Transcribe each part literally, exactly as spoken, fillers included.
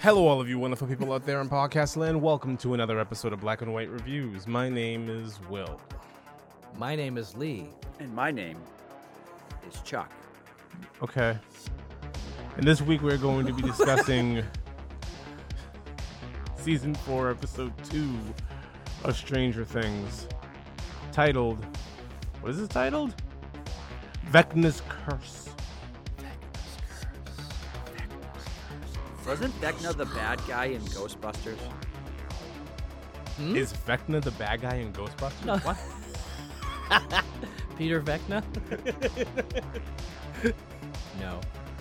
Hello, all of you wonderful people out there in podcast land. Welcome to another episode of Black and White Reviews. My name is Will. My name is Lee. And my name is Chuck. Okay. And this week we're going to be discussing Season four, Episode two of Stranger Things, titled, what is it titled? Vecna's Curse. Wasn't Vecna the bad guy in Ghostbusters? Hmm? Is Vecna the bad guy in Ghostbusters? No. What? Peter Vecna? No.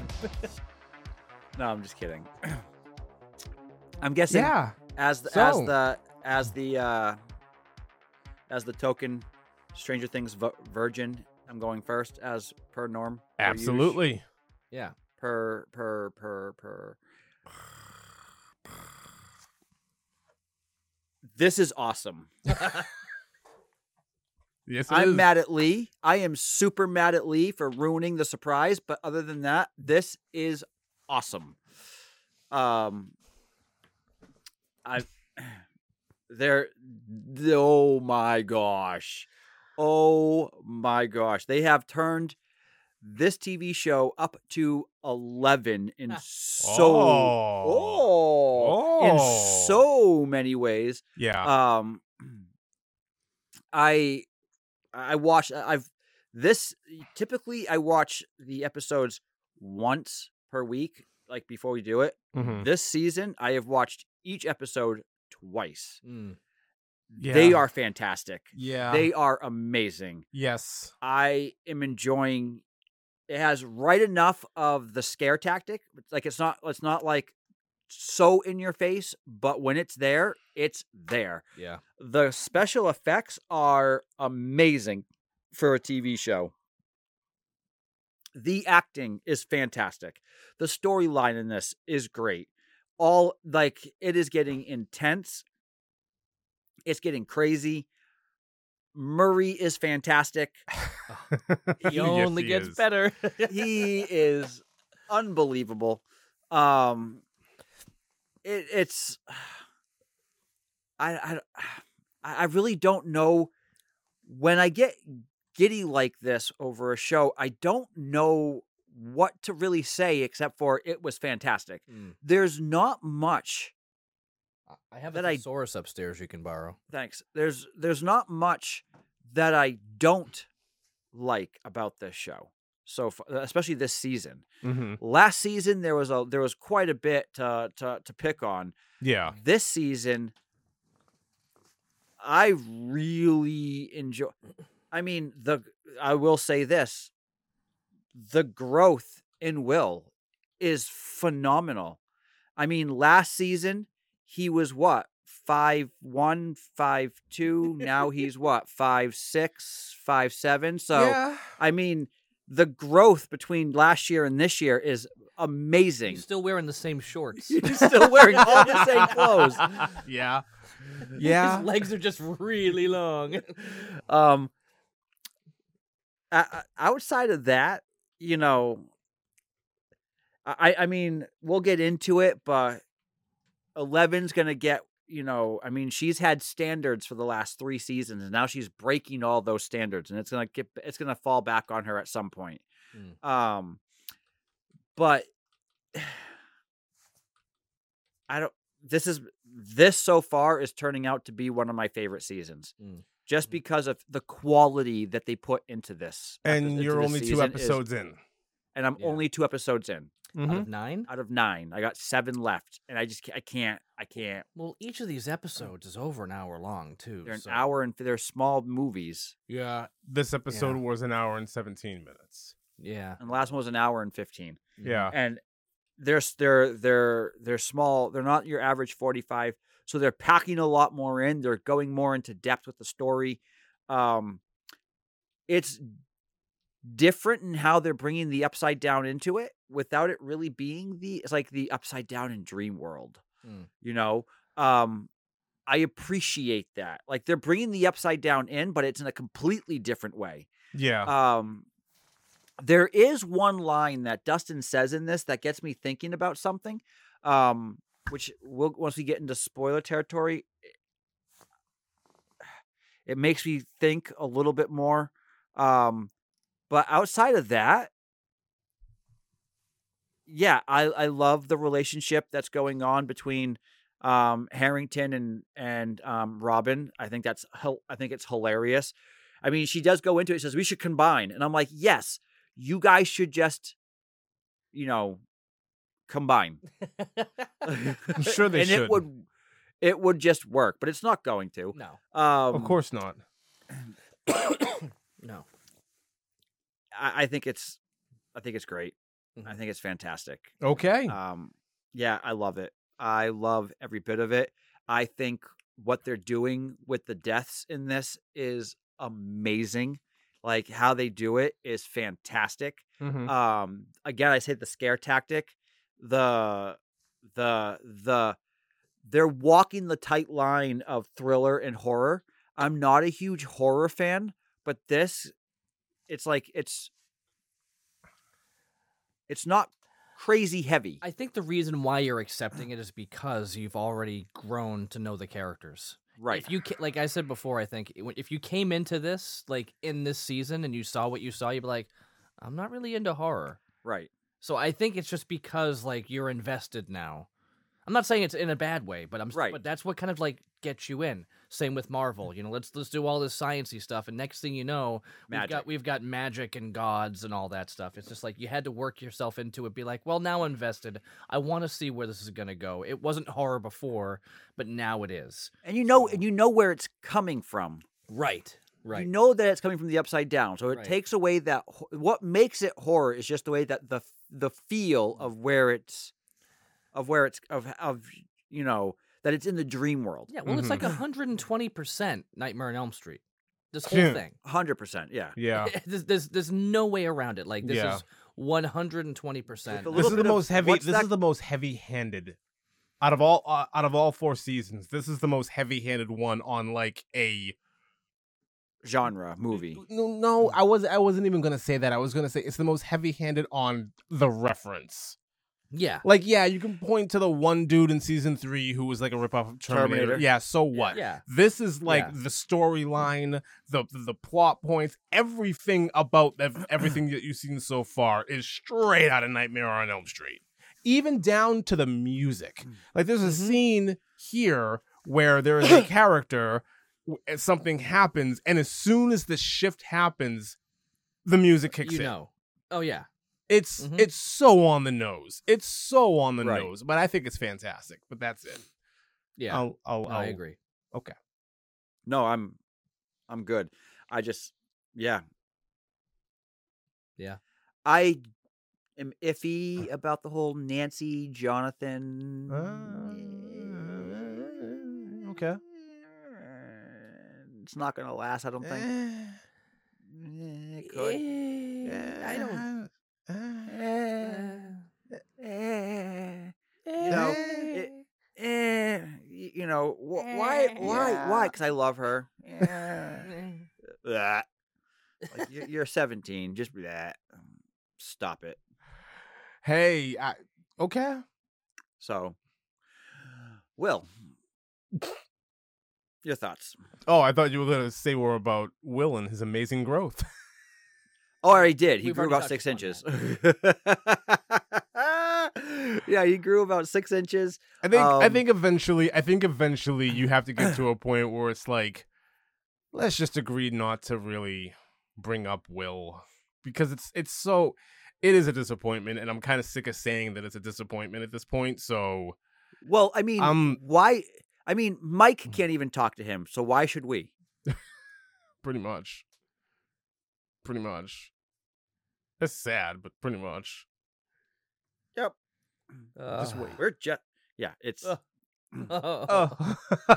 No, I'm just kidding. I'm guessing Yeah. as the, So- as the as the uh, as the token Stranger Things vo- virgin, I'm going first as per norm. per usual, Absolutely. Yeah. Per per per per. This is awesome. Yes, it I'm is. mad at Lee. I am super mad at Lee for ruining the surprise. But other than that, this is awesome. Um, I there. Oh my gosh! Oh my gosh! They have turned this T V show up to eleven in so Oh. oh, in Oh. so many ways. Yeah. Um, I I watch. I've this typically I watch the episodes once per week, like before we do it. Mhm. This season, I have watched each episode twice. Mm. They Yeah. are fantastic. Yeah. They are amazing. Yes. I am enjoying. It has right enough of the scare tactic. Like it's not. It's not like so in your face, but when it's there, it's there. Yeah. The special effects are amazing for a T V show. The acting is fantastic. The storyline in this is great. All like it is getting intense. It's getting crazy. Murray is fantastic. He only he gets is. better. He is unbelievable. Um it, it's I, I I really don't know when I get giddy like this over a show. I don't know what to really say except for it was fantastic. Mm. There's not much. I have That a I- thesaurus upstairs you can borrow. Thanks. There's there's not much that I don't like about this show. So f- especially this season. Mm-hmm. Last season there was a there was quite a bit to to, to pick on. Yeah. This season, I really enjoy. I mean, the I will say this: the growth in Will is phenomenal. I mean, last season he was what five one, five two. Now he's what five six, five seven. So yeah. I mean, the growth between last year and this year is amazing. He's still wearing the same shorts. He's still wearing all the same clothes. Yeah. Yeah. His legs are just really long. Um, o- o- outside of that, you know, I I mean, we'll get into it, but Eleven's gonna get, you know, I mean, she's had standards for the last three seasons, and now she's breaking all those standards, and it's gonna get it's gonna fall back on her at some point. Mm. Um, but I don't. This is this so far is turning out to be one of my favorite seasons, Mm. just because of the quality that they put into this. And into you're this only two season is- episodes in. and I'm Yeah. only two episodes in Out Mhm. of nine? out of nine. I got seven left, and I just ca- I can't I can't. Well, each of these episodes is over an hour long, too. They're an so- hour and they're small movies, Yeah. This episode Yeah. was an hour and seventeen minutes. Yeah. and the last one was an hour and fifteen. Yeah. And they're s- they're they're they're small. They're not your average forty-five. So they're packing a lot more in. They're going more into depth with the story. Um, it's different in how they're bringing the upside down into it without it really being the. It's like the upside down in Dream World. Mm. You know, um, I appreciate that. Like they're bringing the upside down in, but it's in a completely different way. Yeah. Um, there is one line that Dustin says in this that gets me thinking about something. Um, which we'll, once we get into spoiler territory, it makes me think a little bit more. Um, but outside of that, yeah, I, I love the relationship that's going on between um, Harrington and and um, Robin. I think that's I think it's hilarious. I mean, she does go into it. Says we should combine, and I'm like, yes, you guys should just, you know, combine. I'm sure they and should. it would it would just work, but it's not going to. No. Um, Of course not. No. I, I think it's I think it's great. Mhm. I think it's fantastic. Okay. Um, yeah, I love it. I love every bit of it. I think what they're doing with the deaths in this is amazing. Like how they do it is fantastic. Mhm. Um, again, I say the scare tactic, the the the they're walking the tight line of thriller and horror. I'm not a huge horror fan, but this, it's like it's it's not crazy heavy. I think the reason why you're accepting it is because you've already grown to know the characters. Right. If you ca- like I said before, I think it- if you came into this like in this season and you saw what you saw, you'd be like, I'm not really into horror. Right. So I think it's just because like you're invested now. I'm not saying it's in a bad way, but I'm s- Right. but that's what kind of like gets you in. Same with Marvel, you know. Let's let's do all this sciencey stuff, and next thing you know, we've Magic. got we've got magic and gods and all that stuff. It's just like you had to work yourself into it. Be like, well, now I'm invested. I want to see where this is gonna go. It wasn't horror before, but now it is. And you know and you know where it's coming from. Right. Right. You know that it's coming from the upside down. So it Right. takes away that ho- what makes it horror is just the way that the the feel of where it's of where it's of of you know that it's in the dream world. yeah. Well, it's Mhm. like one hundred twenty percent Nightmare on Elm Street. This whole Yeah. thing. one hundred percent. Yeah. Yeah. there's, there's there's no way around it. Like this Yeah. is one hundred twenty percent. With a This little is the bit of- most heavy. what's This that- is the most heavy-handed out of all uh, out of all four seasons. This is the most heavy-handed one on like a Genre movie. No, no, I was I wasn't even gonna say that. I was gonna say it's the most heavy-handed on the reference. Yeah. Like, yeah, you can point to the one dude in season three who was like a ripoff of Terminator. Terminator. Yeah, so what? Yeah. This is like Yeah. the storyline, the the plot points, everything about ev- everything that you've seen so far is straight out of Nightmare on Elm Street. Even down to the music. Like, there's a Mhm. scene here where there is a character, w- and something happens, and as soon as the shift happens, the music kicks You in. know. Oh yeah. It's Mhm. it's so on the nose. It's so on the Right. nose, but I think it's fantastic. But that's it. Yeah. I'll, I'll, No, I'll I agree. No, I'm I'm good. I just yeah. Yeah. I am iffy about the whole Nancy Jonathan. Uh, okay. It's not gonna last, I don't think. Eh, Eh, It could. Eh, I don't. Eh, eh, You know, it- eh, y- you know, wh- why, why, why? Because I love her. Eh. Blah. Like, you're, you're seventeen. Just that. Stop it. Hey, I, okay. So, Will, your thoughts? Oh, I thought you were gonna say more about Will and his amazing growth. Oh, I already did. He We've grew already about six touched inches. upon Yeah, he grew about six inches. I think I Um, think eventually I think eventually you have to get to a point where it's like, let's just agree not to really bring up Will, because it's it's so it is a disappointment, and I'm kind of sick of saying that it's a disappointment at this point. So Well, I mean, Um, why? I mean, Mike can't even talk to him, so why should we? pretty much, pretty much, that's sad, but pretty much. Yep. Just wait. We're just yeah. It's Ugh. Oh.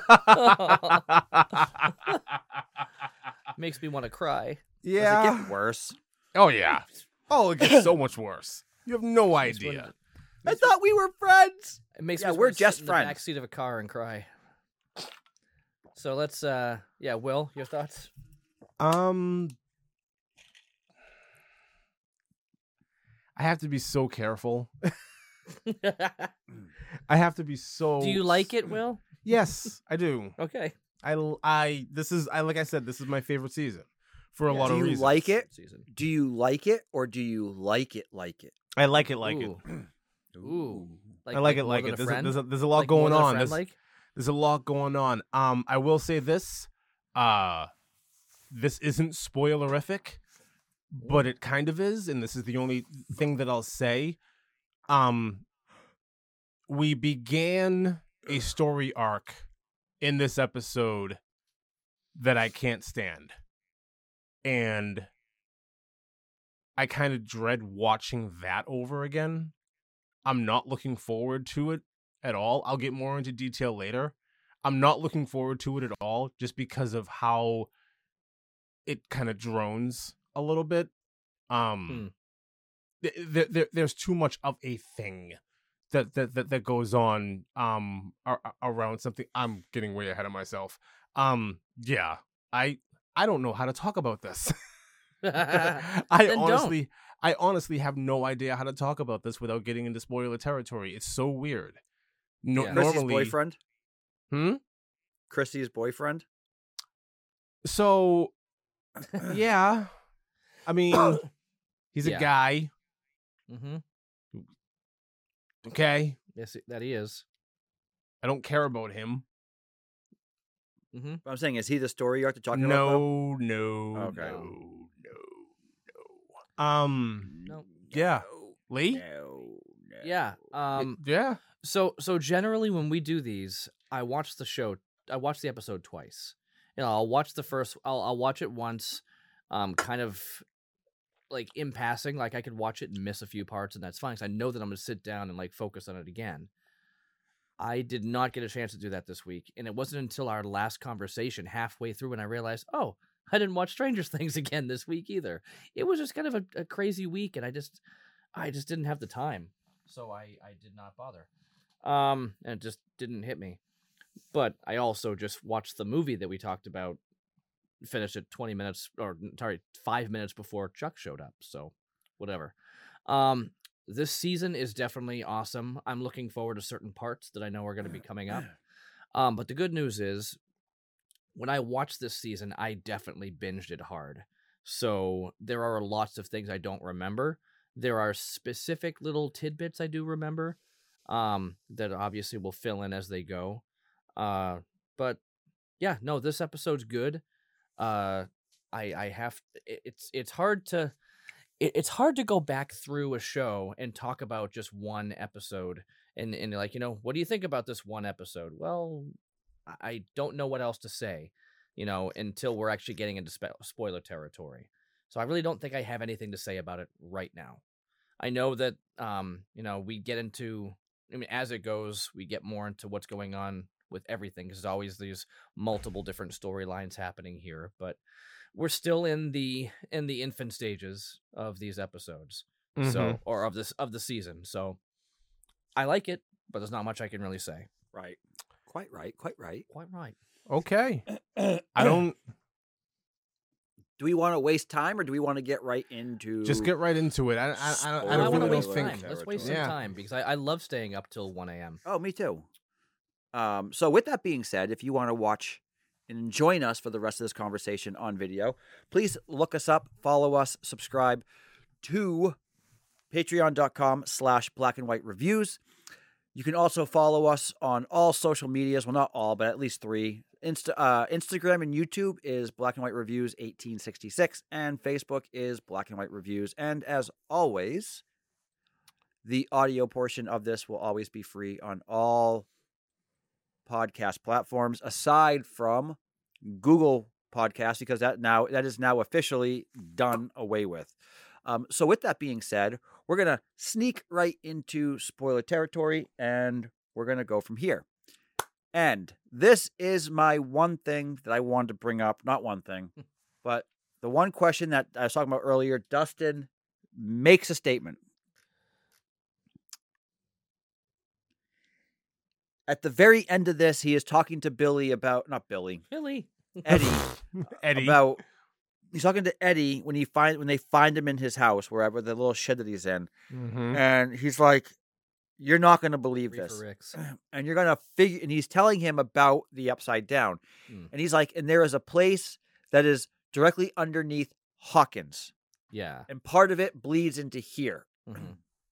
Makes me want to cry. does it yeah. get worse? Oh yeah. Oh, it gets so much worse. You have no Makes me idea. wanna- I thought we were friends. It makes Yeah, me just we're wanna sit just in friends. the backseat of a car and cry. So let's, uh, yeah, Will, your thoughts? Um, I have to be so careful I have to be so. Do you like it, Will? Yes, I do. Okay. I, I this is I like I said this is my favorite season for a Yeah. lot Do of you reasons. like it? Season. Do you like it or do you like it like it? I like it like Ooh. it. Ooh. I like it more like than it. a There's a, friend? there's a there's a lot Like more going than a on. friend There's, like? there's a lot going on. Um, I will say this. Uh, this isn't spoilerific, but it kind of is, and this is the only thing that I'll say. Um, we began a story arc in this episode that I can't stand, and I kind of dread watching that over again. I'm not looking forward to it at all. I'll get more into detail later. I'm not looking forward to it at all just because of how it kind of drones a little bit. Um, th- th- th- there's too much of a thing that that that, that goes on um ar- around something. I'm getting way ahead of myself. Um, yeah, I I don't know how to talk about this. I Then don't. honestly, I honestly have no idea how to talk about this without getting into spoiler territory. It's so weird. No, Yeah. Chrissy's normally, boyfriend? hmm. Chrissy's boyfriend? So, yeah, I mean, he's a Yeah. guy. Mm-hmm. Okay, Yes, that he is. I don't care about him. Mm-hmm. But I'm saying, is he the story arc you're talking about? though? No, no, Okay. no, no, no. Um, No. yeah, Lee. No, no. Yeah. Um. Yeah. So so generally when we do these, I watch the show. I watch the episode twice. You know, I'll watch the first. I'll I'll watch it once, um, kind of like in passing. Like I could watch it and miss a few parts, and that's fine because I know that I'm gonna sit down and like focus on it again. I did not get a chance to do that this week, and it wasn't until our last conversation halfway through when I realized, oh, I didn't watch Stranger Things again this week either. It was just kind of a, a crazy week, and I just, I just didn't have the time, so I, I did not bother. Um, and it just didn't hit me. But I also just watched the movie that we talked about, finished it twenty minutes, or sorry, five minutes before Chuck showed up. So, whatever. Um, this season is definitely awesome. I'm looking forward to certain parts that I know are going to be coming up. Um, but the good news is, when I watched this season, I definitely binged it hard. So there are lots of things I don't remember. There are specific little tidbits I do remember, um, that obviously will fill in as they go. Uh, but yeah, no, this episode's good. Uh, I I have it, it's it's hard to it, it's hard to go back through a show and talk about just one episode and and like, you know, what do you think about this one episode? Well, I- I don't know what else to say, you know, until we're actually getting into spe- spoiler territory. So I really don't think I have anything to say about it right now. I know that um, you know, we get into I mean as it goes, we get more into what's going on with everything because there's always these multiple different storylines happening here, but we're still in the in the infant stages of these episodes. Mhm. So or of this of the season. So I like it, but there's not much I can really say. Right. Quite right. Quite right. Quite right. Okay. I don't Do we want to waste time or do we want to get right into just get right into it. I I I, I, Spoiler don't I don't want to really waste don't Spoiler think. time. Let's waste some Yeah. time because I, I love staying up till one a.m. Oh, me too. Um, so with that being said, if you want to watch and join us for the rest of this conversation on video, please look us up, follow us, subscribe to patreon.com slash black and white reviews. You can also follow us on all social medias. Well, not all, but at least three. Insta, uh, Instagram and YouTube is Black and White Reviews eighteen sixty-six, and Facebook is Black and White Reviews. And as always, the audio portion of this will always be free on all podcast platforms, aside from Google Podcasts, because that now that is now officially done away with. Um, so with that being said, we're going to sneak right into spoiler territory, and we're going to go from here. And this is my one thing that I wanted to bring up. Not one thing, but the one question that I was talking about earlier. Dustin makes a statement. At the very end of this, he is talking to Billy about, not Billy, Billy. Eddie, Eddie. about, he's talking to Eddie when he find when they find him in his house, wherever the little shed that he's in. Mhm. And he's like, you're not going to believe Reefer this. Ricks. And you're going to figure, and he's telling him about the Upside Down. Hmm. And he's like, and there is a place that is directly underneath Hawkins. Yeah. And part of it bleeds into here. Mm-hmm.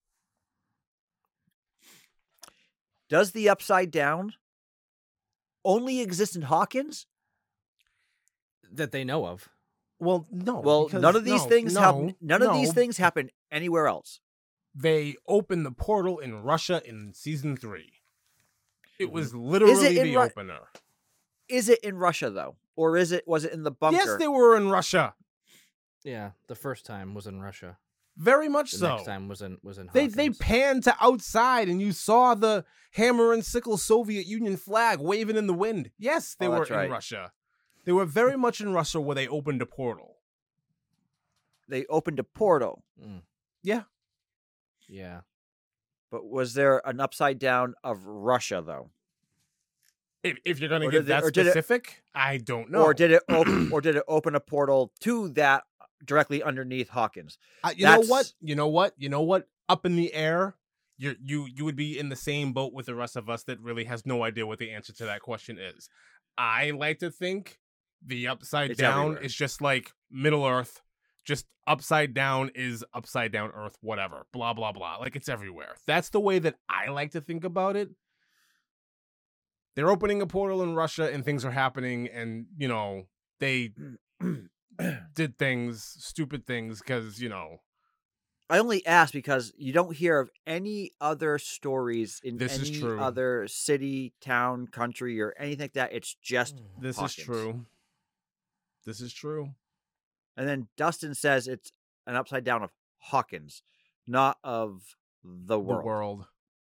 Does the Upside Down only exist in Hawkins? That they know of. Well, no. Well, because- none of these no, things no, happen. None of these no. things happen anywhere else. They opened the portal in Russia in season three. It Mm-hmm. was literally in the Ru- opener. Is it in Russia though, or is it was it in the bunker? Yes, they were in Russia. Yeah. The first time was in Russia. Very much The so. next time was in was in. They they Hawkins. panned to outside, and you saw the hammer and sickle Soviet Union flag waving in the wind. Yes, they Oh, were that's in right. Russia. They were very much in Russia where they opened a portal. They opened a portal, Mm. Yeah. Yeah. but was there an Upside Down of Russia though, If, if you're going to Or get did they- that or did it- specific, I don't know. or did it open? or did it open a portal to that directly underneath Hawkins? Uh, you know That's- what? You know what? You know what? Up in the air, you you you would be in the same boat with the rest of us that really has no idea what the answer to that question is. I like to think the upside It's down everywhere. is just like Middle Earth. Just upside down is upside down Earth, whatever. Blah blah blah. Like it's everywhere. That's the way that I like to think about it. They're opening a portal in Russia and things are happening, and you know they did things, stupid things, because you know. I only ask because you don't hear of any other stories in This is any true. other city, town, country, or anything like that. It's just Mm. This Hawkins. is true. This is true. And then Dustin says it's an Upside Down of Hawkins, not of the world. The world.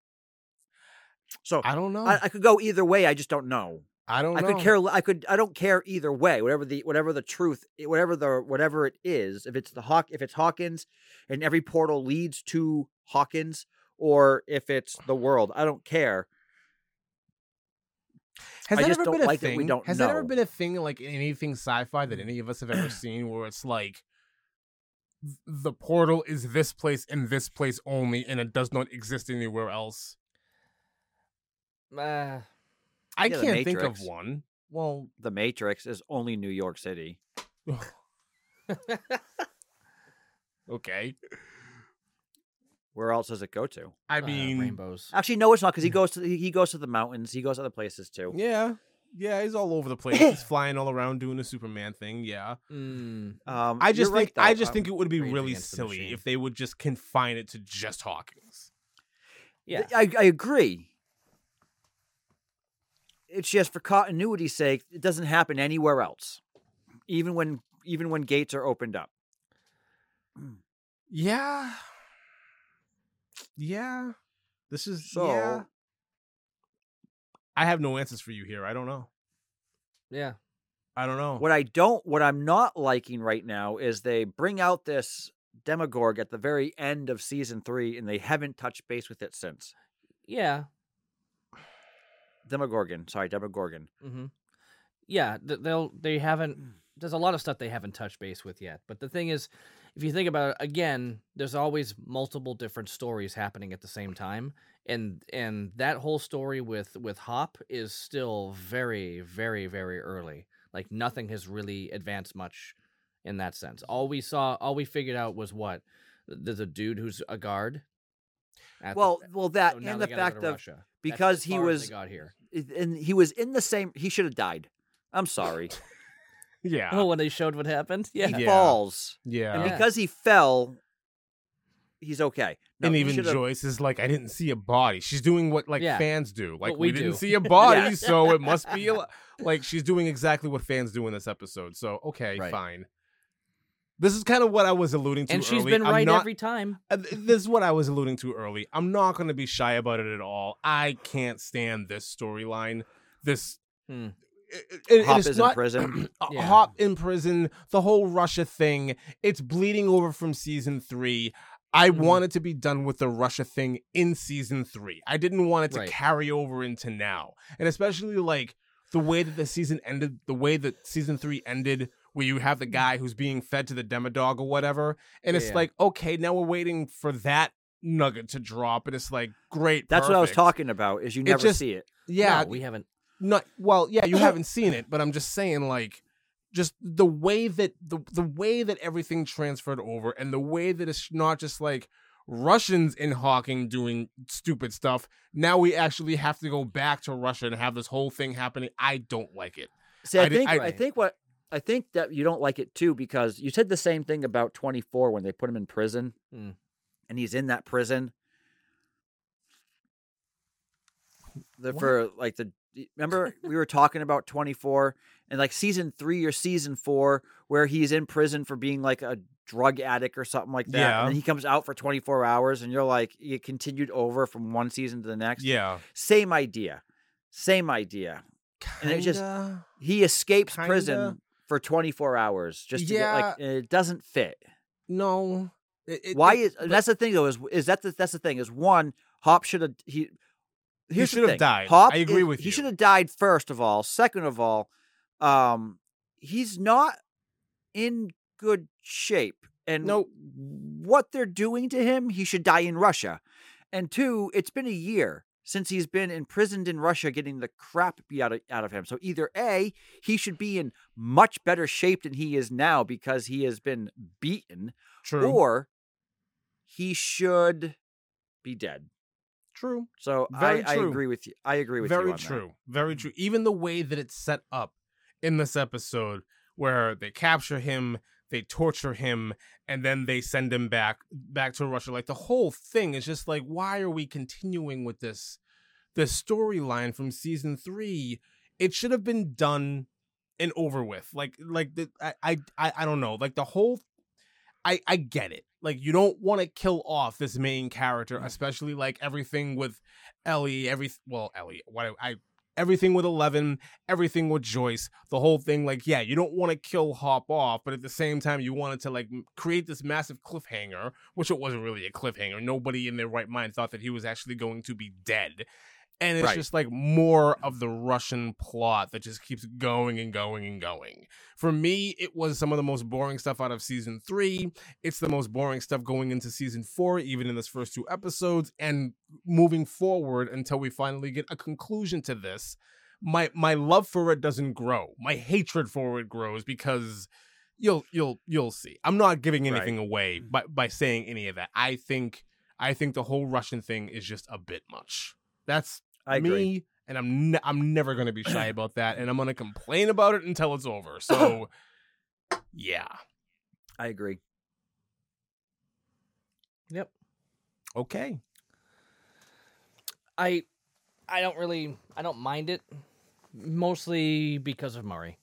So I don't know. I, I, I could go either way. I just don't know. don't I know. could care. I could. I don't care either way. Whatever the whatever the truth, whatever the whatever it is. If it's the Hawk, if it's Hawkins, and every portal leads to Hawkins, or if it's the world, I don't care. Has I that just ever don't been a like that thing? we don't Has that ever know. been a thing like in anything sci-fi that any of us have ever seen where it's like th- the portal is this place and this place only and it does not exist anywhere else? Uh, I Yeah, the can't think of Matrix. one. Well, The Matrix is only New York City. okay. Where else does it go to? I uh, mean, rainbows. Actually, no, it's not because he goes to he goes to the mountains. He goes other places too. yeah. Yeah, he's all over the place. He's flying all around doing a Superman thing. Yeah. Mm. Um, I just you're think right, I though. just Um, think it would be Rage really Against the silly Machine. if they would just confine it to just Hawkins. Yeah. I, I agree. It's just for continuity's sake, it doesn't happen anywhere else, even when even when gates are opened up. Yeah. Yeah. This is So yeah. I have no answers for you here. I don't know. Yeah. I don't know. what I don't, what I'm not liking right now is they bring out this Demogorg at the very end of season three, and they haven't touched base with it since. Yeah. Demogorgon, sorry, Demogorgon. Mm-hmm. Yeah. th- They'll. They haven't. There's a lot of stuff they haven't touched base with yet. But the thing is, if you think about it, again, there's always multiple different stories happening at the same time, and and that whole story with with Hop is still very, very, very early. Like nothing has really advanced much in that sense. All we saw, all we figured out was what there's a dude who's a guard. at the- Well, well, that so now and they the gotta go fact to of Russia. That's because as he far as was they got here. and he was in the same. He should have died. I'm sorry. yeah. Oh, when they showed what happened, yeah. He Yeah. falls, yeah. and Yeah. because he fell, he's okay. No, and he even should've- Joyce is like, I didn't see a body. She's doing what like Yeah. fans do. Like What we, we didn't do. see a body, Yeah. so it must be a, like she's doing exactly what fans do in this episode. So okay, Right. fine. This is kind of what I was alluding to And she's early. been I'm right not- every time. Uh, th- This is what I was alluding to early. I'm not going to be shy about it at all. I can't stand this storyline. This. Hmm. It, it- it Hop is is not, in prison. uh, Yeah. Hop in prison. The whole Russia thing. It's bleeding over from season three. I Mhm. wanted to be done with the Russia thing in season three. I didn't want it to Right. carry over into now, and especially like the way that the season ended. The way that season three ended, where you have the guy who's being fed to the Demodog or whatever, and it's Yeah. like, okay, now we're waiting for that nugget to drop, and it's like great. That's what I was perfect. talking about. Is you never just- see it. Yeah, No, we haven't. not well. Yeah, you haven't seen it, but I'm just saying, like, just the way that the the way that everything transferred over, and the way that it's not just like Russians in Hawking doing stupid stuff. Now we actually have to go back to Russia and have this whole thing happening. I don't like it. See, I, I did- think I- I, think what I think that you don't like it too because you said the same thing about twenty-four when they put him in prison, Mm. and he's in that prison. The What? for like the remember we were talking about twenty-four and like season three or season four where he's in prison for being like a drug addict or something like that, Yeah. and then he comes out for twenty-four hours, and you're like you continued over from one season to the next. Yeah, Same idea, same idea. And it just- Kinda. He escapes Kinda. prison for twenty-four hours just to get like it doesn't fit. no. It, it- Why it- is but that's the thing though is is that the, that's the thing is one Hop should have he here's the should have thing. died. Hop I agree is- with he you. should have died first of all. Second of all, um, he's not in good shape, and Nope. what they're doing to him, he should die in Russia. And two, it's been a year since he's been imprisoned in Russia getting the crap beat out of, out of him. So either A, he should be in much better shape than he is now because he has been beaten, True. or he should be dead. True. So Very I, I true. agree with you. I agree with you. Very on that. true. Very true. Even the way that it's set up in this episode, where they capture him, they torture him, and then they send him back back to Russia. Like the whole thing is just like, why are we continuing with this this storyline from season three? It should have been done and over with. Like like the I I I I don't know. Like the whole I I get it. Like you don't want to kill off this main character, especially like everything with Ellie, every well Ellie, what I everything with Eleven, everything with Joyce, the whole thing. Like yeah, you don't want to kill Hop off, but at the same time you wanted to like m- create this massive cliffhanger, which it wasn't really a cliffhanger. Nobody in their right mind thought that he was actually going to be dead. And it's Right. just like more of the Russian plot that just keeps going and going and going. For me, it was some of the most boring stuff out of season three. It's the most boring stuff going into season four, even in this first two episodes, and moving forward until we finally get a conclusion to this. My my love for it doesn't grow. My hatred for it grows because you'll you'll you'll see. I'm not giving anything away by by saying any of that. I think I think the whole Russian thing is just a bit much. That's I me, agree. and I'm ne- I'm never gonna be shy about that, and I'm gonna complain about it until it's over. So, yeah, I agree. Yep. okay, I I don't really I don't mind it, mostly because of Murray.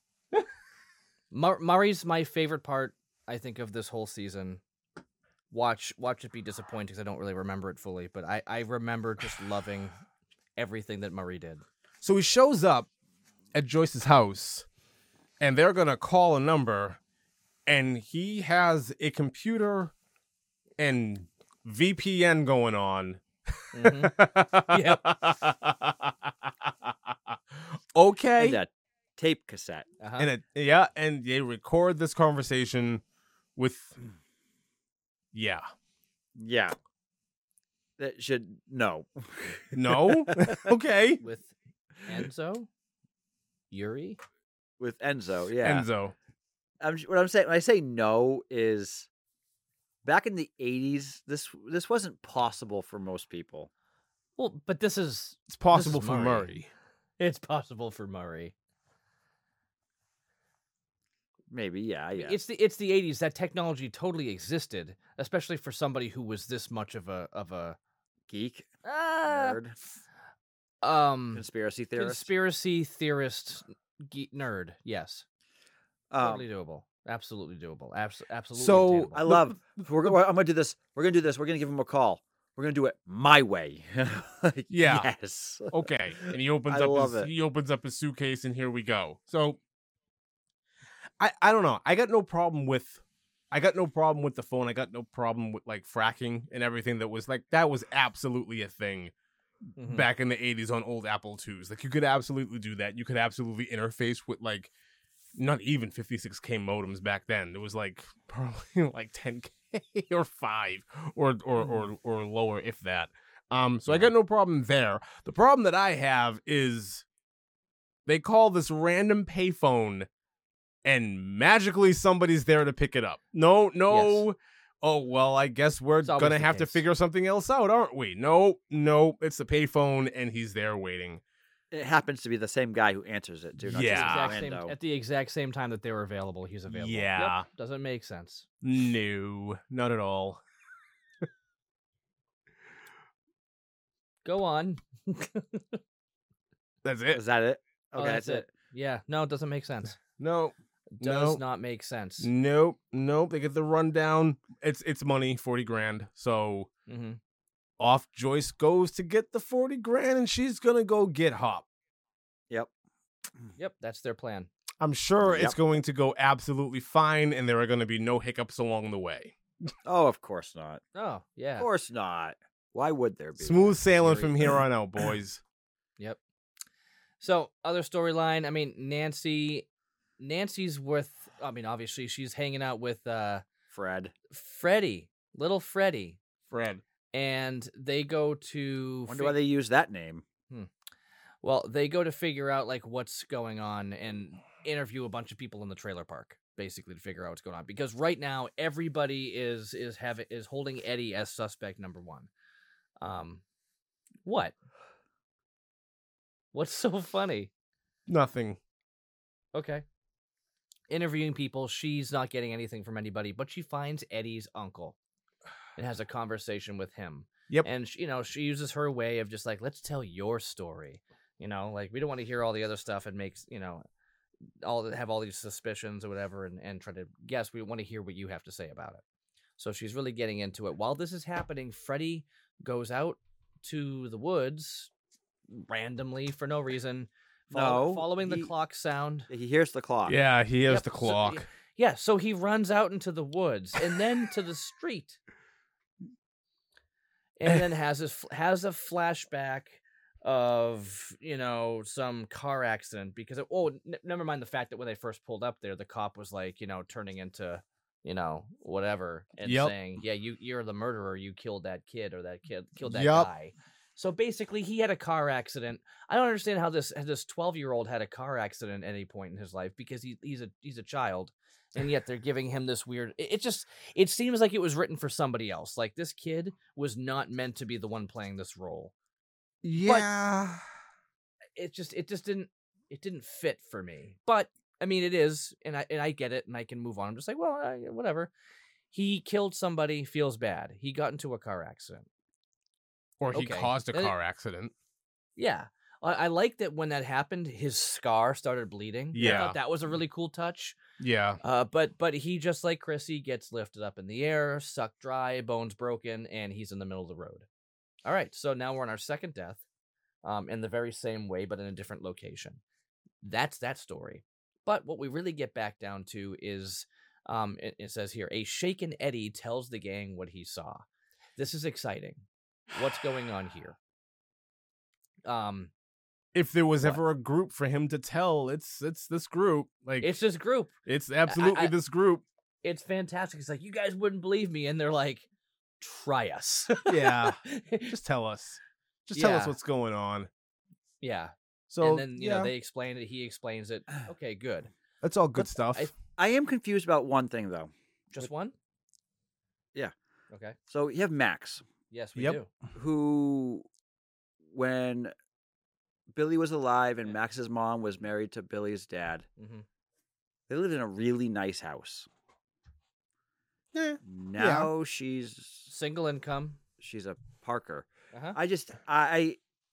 Mur- Murray's my favorite part, I think, of this whole season. Watch watch it be disappointing because I don't really remember it fully, but I, I remember just loving everything that Murray did. so he shows up at Joyce's house, and they're gonna call a number, and he has a computer and V P N going on. Mhm. Yep. Okay. And that tape cassette. Uh-huh. And it, yeah, and they record this conversation with, yeah, Yeah. That should no. no, okay, With Enzo, Yuri. With Enzo, yeah. Enzo, I'm, what I'm saying when I say no is back in the eighties, this this wasn't possible for most people. Well, but this is it's possible is for Murray. Murray. it's possible for Murray. Maybe, yeah, yeah. It's the it's the eighties. That technology totally existed, especially for somebody who was this much of a of a Geek, uh, nerd, um conspiracy theorist. conspiracy theorist ge- nerd. Yes, Um, totally doable. Absolutely doable. Abs- absolutely. So, attainable. I love. We're gonna. I'm gonna do this. We're gonna do this. We're gonna give him a call. We're gonna do it my way. Like, Yeah. Yes. Okay, and he opens I up love his, it. he opens up his suitcase, and here we go. So, I I don't know. I got no problem with. I got no problem with the phone. I got no problem with like fracking and everything that was like that was absolutely a thing Mhm. back in the eighties on old Apple twos. Like you could absolutely do that. You could absolutely interface with like not even fifty-six K modems back then. It was like probably like ten K or five or or or, or lower, if that. Um, so I got no problem there. The problem that I have is they call this random payphone and magically somebody's there to pick it up. No, no. Yes. Oh, well, I guess we're It's always going to the have to case. figure something else out, aren't we? No, no. It's the payphone and he's there waiting. It happens to be the same guy who answers it too. Not Yeah. just some Exact same, rando. at the exact same time that they were available, he's available. Yep, Yeah. doesn't make sense. No, not at all. Go on. That's it. Is that it? Oh, Okay, that's it. Yeah, no, it doesn't make sense. No, Does No. not make sense. nope, nope. They get the rundown. It's it's money, forty grand. So hmm off Joyce goes to get the forty grand, and she's gonna go get Hop. Yep. Yep, that's their plan. I'm sure it's Yep. going to go absolutely fine, and there are going to be no hiccups along the way. Oh, of course not. Oh, yeah. Of course not. Why would there be? Smooth sailing Very- from here on out, boys. Yep. So, other storyline, I mean, Nancy Nancy's with I mean, obviously she's hanging out with uh Fred. Freddie, little Freddie, Fred. and they go to Wonder fi- why they use that name. well, they go to figure out like what's going on and interview a bunch of people in the trailer park basically to figure out what's going on because right now everybody is is having is holding Eddie as suspect number one. Um what? What's so funny? Nothing. Okay. Interviewing people, she's not getting anything from anybody, but she finds Eddie's uncle and has a conversation with him. Yep. And, she, you know, she uses her way of just like, let's tell your story. You know, like we don't want to hear all the other stuff and makes, you know, all have all these suspicions or whatever and, and try to guess. We want to hear what you have to say about it. So she's really getting into it. While this is happening, Freddie goes out to the woods randomly for no reason. Follow, No, following the he- clock sound. He hears the clock. Yeah, he has Yep, the so- clock. yeah, so he runs out into the woods and then to the street, and then has his has a flashback of you know some car accident because it, oh n- never mind the fact that when they first pulled up there the cop was like you know turning into you know whatever and Yep. saying yeah you you're the murderer, you killed that kid or that kid killed that Yep. guy. So basically, he had a car accident. I don't understand how this this twelve year old had a car accident at any point in his life because he he's a he's a child, and yet they're giving him this weird. It, it just it seems like it was written for somebody else. Like this kid was not meant to be the one playing this role. Yeah. It just it just didn't it didn't fit for me. But I mean, it is, and I and I get it, and I can move on. I'm just like, well, I, whatever. He killed somebody, feels bad. He got into a car accident. Or he Okay. caused a Then it- car accident. Yeah. I, I like that when that happened, his scar started bleeding. I Yeah. thought that was a really cool touch. Yeah. Uh, but but he, just like Chrissy, gets lifted up in the air, sucked dry, bones broken, and he's in the middle of the road. All right, so now we're on our second death, um, in the very same way, but in a different location. That's that story. But what we really get back down to is, um, it, it says here, a shaken Eddie tells the gang what he saw. This is exciting. What's going on here? Um, If there was What? ever a group for him to tell, it's it's this group. Like it's this group. it's absolutely I- this group. It's fantastic. It's like, you guys wouldn't believe me. And they're like, try us. Yeah. Just tell us. Just tell us Yeah. what's going on. yeah. So and then, you yeah, know, they explain it. He explains it. Okay, good. that's all good but stuff. I- I am confused about one thing though. Just one? Yeah. Okay. So you have Max, Yes, we Yep. do. who, when Billy was alive and Yeah. Max's mom was married to Billy's dad, hmm they lived in a really nice house. Yeah. Now she's Single income. she's a Parker. Uh-huh. I just I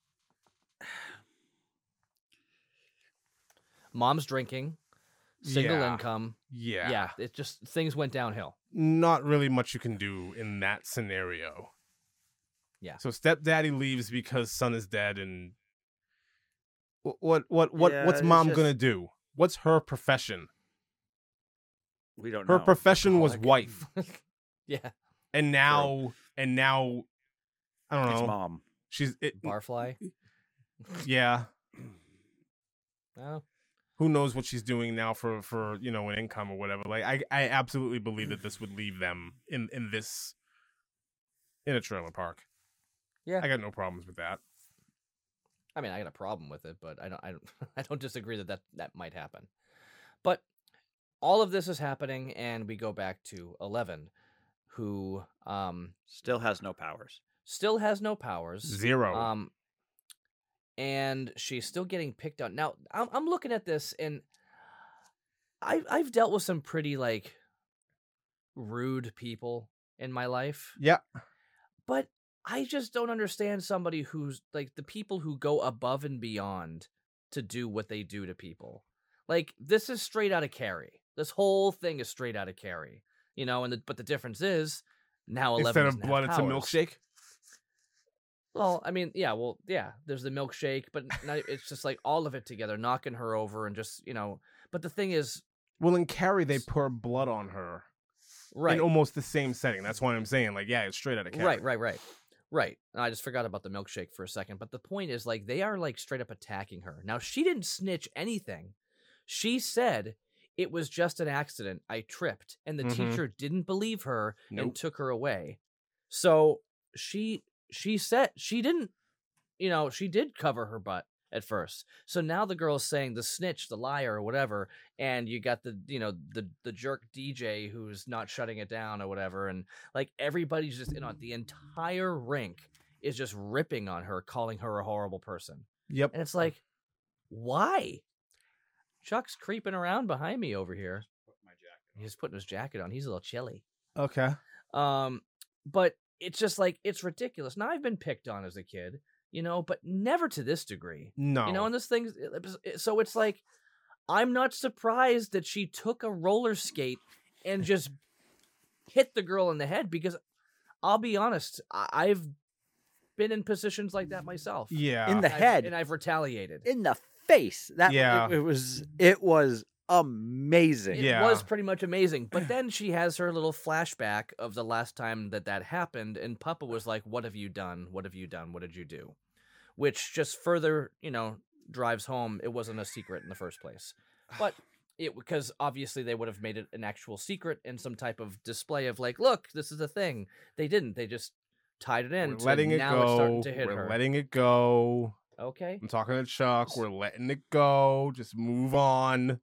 Mom's drinking. Single Yeah. income. Yeah. Yeah. It just, things went downhill. Not really much you can do in that scenario. Yeah. So stepdaddy leaves because son is dead, and wh- what what what Yeah, what's it's mom just- gonna do? What's her profession? we don't Her know. profession was Alcoholic. wife, Yeah. and now and now I don't It's know. mom. She's it, Barfly. yeah. No. who knows what she's doing now for, for you know, an income or whatever. Like, I, I absolutely believe that this would leave them in, in this, in a trailer park. Yeah. I got no problems with that. I mean, I got a problem with it, but I don't, I don't, I don't disagree that, that that might happen. But all of this is happening, and we go back to Eleven, who um Still has no powers. still has no powers. Zero. Um, and she's still getting picked on. Now, I'm I'm looking at this, and I I've dealt with some pretty like rude people in my life, yeah. but I just don't understand somebody who's like the people who go above and beyond to do what they do to people. Like, this is straight out of Carrie. This whole thing is straight out of Carrie. You know, and the, but the difference is now Eleven Instead of blood, it's a milkshake. Well, I mean, yeah, well, yeah, there's the milkshake, but not, it's just like all of it together, knocking her over and just, you know. But the thing is, Well, in Carrie, they pour blood on her right, in almost the same setting. That's why I'm saying, like, yeah, it's straight out of Carrie. right, right, right, right. And I just forgot about the milkshake for a second. But the point is, like, they are like straight up attacking her. Now, she didn't snitch anything. She said it was just an accident. I tripped, and the Mhm. teacher didn't believe her and Nope. took her away. So she she said she didn't, you know, she did cover her butt at first. So now the girl's saying the snitch, the liar, or whatever, and you got the, you know, the the jerk D J who's not shutting it down or whatever, and like everybody's just, you know, the entire rink is just ripping on her, calling her a horrible person. Yep. And it's like, why? Chuck's creeping around behind me over here. He's putting his jacket on. He's a little chilly. Okay. Um, but it's just like, it's ridiculous. Now, I've been picked on as a kid, you know, but never to this degree. No. You know, and this thing, so it's like, I'm not surprised that she took a roller skate and just hit the girl in the head, because I'll be honest, I- I've been in positions like that myself. yeah. In the I've- head. and I've retaliated. In the face. That Yeah. it, it was it was amazing. It Yeah. was pretty much amazing. But then she has her little flashback of the last time that that happened, and Papa was like, "What have you done? What have you done? What did you do?" Which just further, you know, drives home it wasn't a secret in the first place. But it, because obviously they would have made it an actual secret and some type of display of like, look, this is a thing. They didn't. They just tied it in. We're to letting it now go. It's starting to hit We're her. letting it go. Okay. I'm talking to Chuck. We're letting it go. Just move on.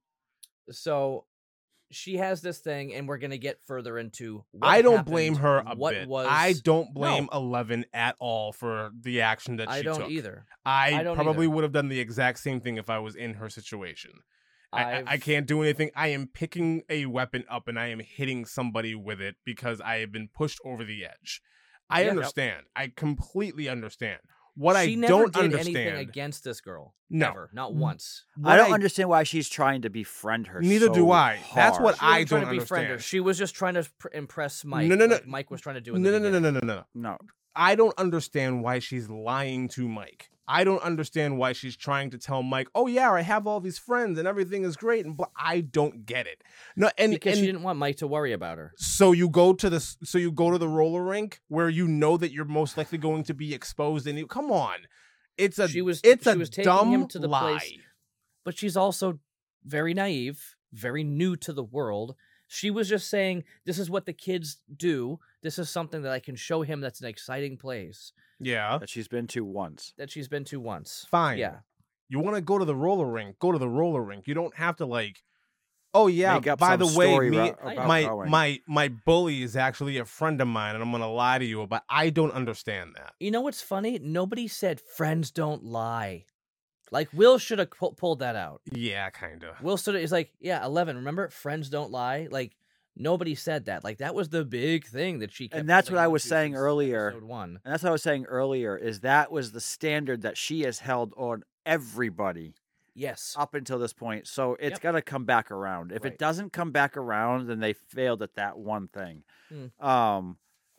So she has this thing, and we're gonna get further into. What I don't happened, blame her a what bit. Was... I don't blame Eleven at all for the action that she I don't took. either. I, I don't probably either. would have done the exact same thing if I was in her situation. I, I, I I've- can't do anything. I am picking a weapon up and I am hitting somebody with it because I have been pushed over the edge. I Yep. understand. I completely understand. What she I never don't did understand. anything against this girl. No. Never, not once. I what don't understand why she's trying to befriend her. Neither so do I. That's what hard. I She wasn't trying don't to befriend her. understand. She was just trying to pr- impress Mike. No, no, no. like Mike was trying to do. In No, the no, no, no, beginning. no, no, no. No. I don't understand why she's lying to Mike. I don't understand why she's trying to tell Mike, "Oh yeah, I have all these friends and everything is great." And blah. I don't get it. No, and Because and she didn't want Mike to worry about her. so you go to the so you go to the roller rink where you know that you're most likely going to be exposed. And you, come on, it's a She was- it's she a was taking dumb him to the lie. place- But she's also very naive, very new to the world. She was just saying, "This is what the kids do. This is something that I can show him. That's an exciting place Yeah, That she's been to once. that she's been to once." fine. Yeah. You want to go to the roller rink? Go to the roller rink. You don't have to like. Oh yeah. Make up by some the way, story me, ro- I- about my going. my my bully is actually a friend of mine, and I'm gonna lie to you about. I don't understand that. You know what's funny? Nobody said friends don't lie. Like, Will should have pu- pulled that out. Yeah, kind of. Will stood is like, yeah, Eleven. Remember, friends don't lie. Like, nobody said that. Like, that was the big thing that she. Kept And that's holding what I on was to saying since earlier. Episode one. And that's what I was saying earlier, is that was the standard that she has held on everybody Yes. up until this point. So it's Yep. got to come back around. If Right. it doesn't come back around, then they failed at that one thing. Hmm. Um,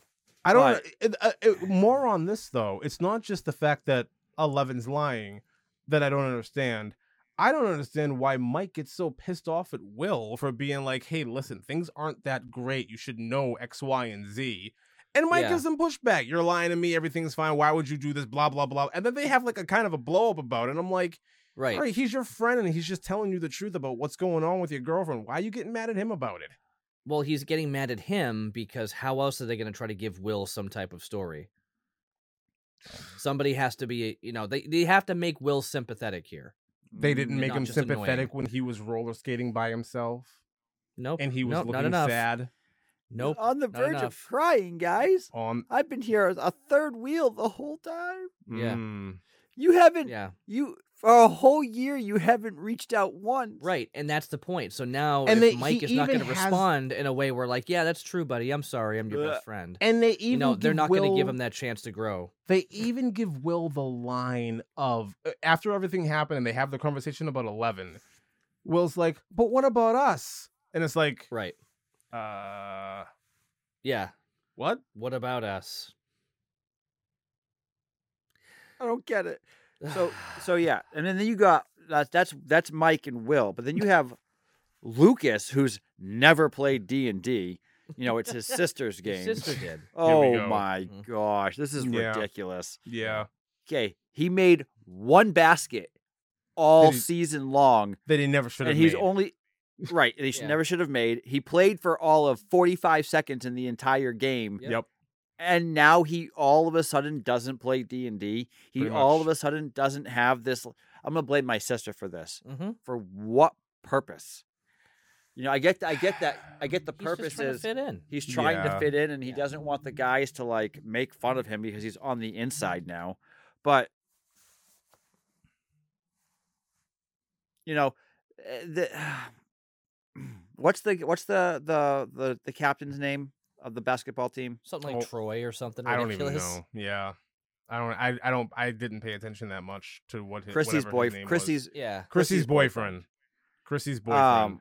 I don't. But- It, uh, it, more on this though. It's not just the fact that Eleven's lying that I don't understand. I don't understand why Mike gets so pissed off at Will for being like, "Hey, listen, things aren't that great. You should know X, Y, and Z." And Mike Yeah. gives him pushback. "You're lying to me. Everything's fine. Why would you do this? Blah blah blah." And then they have like a kind of a blow up about it. And I'm like, Right. All right, he's your friend and he's just telling you the truth about what's going on with your girlfriend. Why are you getting mad at him about it? Well, he's getting mad at him because how else are they going to try to give Will some type of story? Somebody has to be, you know, they, they have to make Will sympathetic here. They didn't Mm, make not him just annoying. sympathetic when he was roller skating by himself Nope. and he was nope, not looking enough. sad Nope. On the not verge enough. of crying, guys. on. I've been here a third wheel the whole time. Yeah. Mm. You haven't. Yeah. You for a whole year. You haven't reached out once. Right, and that's the point. So now, And if they- Mike he is not going to even has- respond in a way where, like, yeah, that's true, buddy. I'm sorry. I'm your Ugh. best friend. And they even You know, they're give not going to give Will- him that chance to grow. They even give Will the line of uh, after everything happened and they have the conversation about Eleven. Will's like, "But what about us?" And it's like, Right. uh, Yeah. what? What about us? I don't get it. So so yeah, and then you got that's that's that's Mike and Will, but then you have Lucas, who's never played D and D. You know, it's his sister's game. His sister did. Oh go. my Mhm. gosh, this is Yeah. ridiculous. Yeah, Okay, he made one basket all Did he- season long, that he never should have and he's made. only right. And he should, Yeah. never should have made. He played for all of forty-five seconds in the entire game, Yep. Yep. and now he all of a sudden doesn't play D and D. He Pretty all much. of a sudden doesn't have this. I'm gonna blame my sister for this. Mm-hmm. For what purpose? You know, I get, I get that, I get the He's just purpose trying to is fit in. he's trying Yeah. to fit in, and he Yeah. doesn't want the guys to like make fun of him because he's on the inside now. But you know, eh, the what's the what's the the the the captain's name of the basketball team? Something like Oh, Troy or something I don't even ridiculous. know. Yeah, I don't. I, I don't. I didn't pay attention that much to what his, Chrissy's whatever boy, his name was. Chrissy's Yeah. Chrissy's Chrissy's boyfriend. boyfriend. Chrissy's boyfriend. um.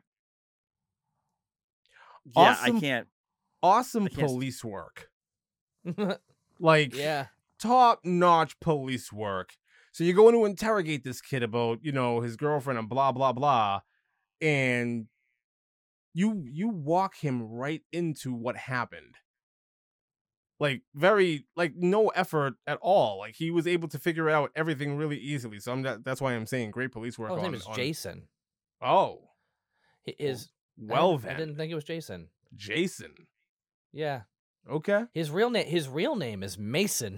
Yeah, Awesome. I can't. awesome I can't s- police work. Like yeah. top notch police work. So you go in to interrogate this kid about, you know, his girlfriend and blah blah blah, and you you walk him right into what happened. Like very like no effort at all. Like he was able to figure out everything really easily. So I'm not, that's why I'm saying great police work. Oh, his on, name is on- Jason. Oh, Hi- His well I, then, I didn't think it was Jason. Jason. Yeah. Okay. His real name his real name is Mason.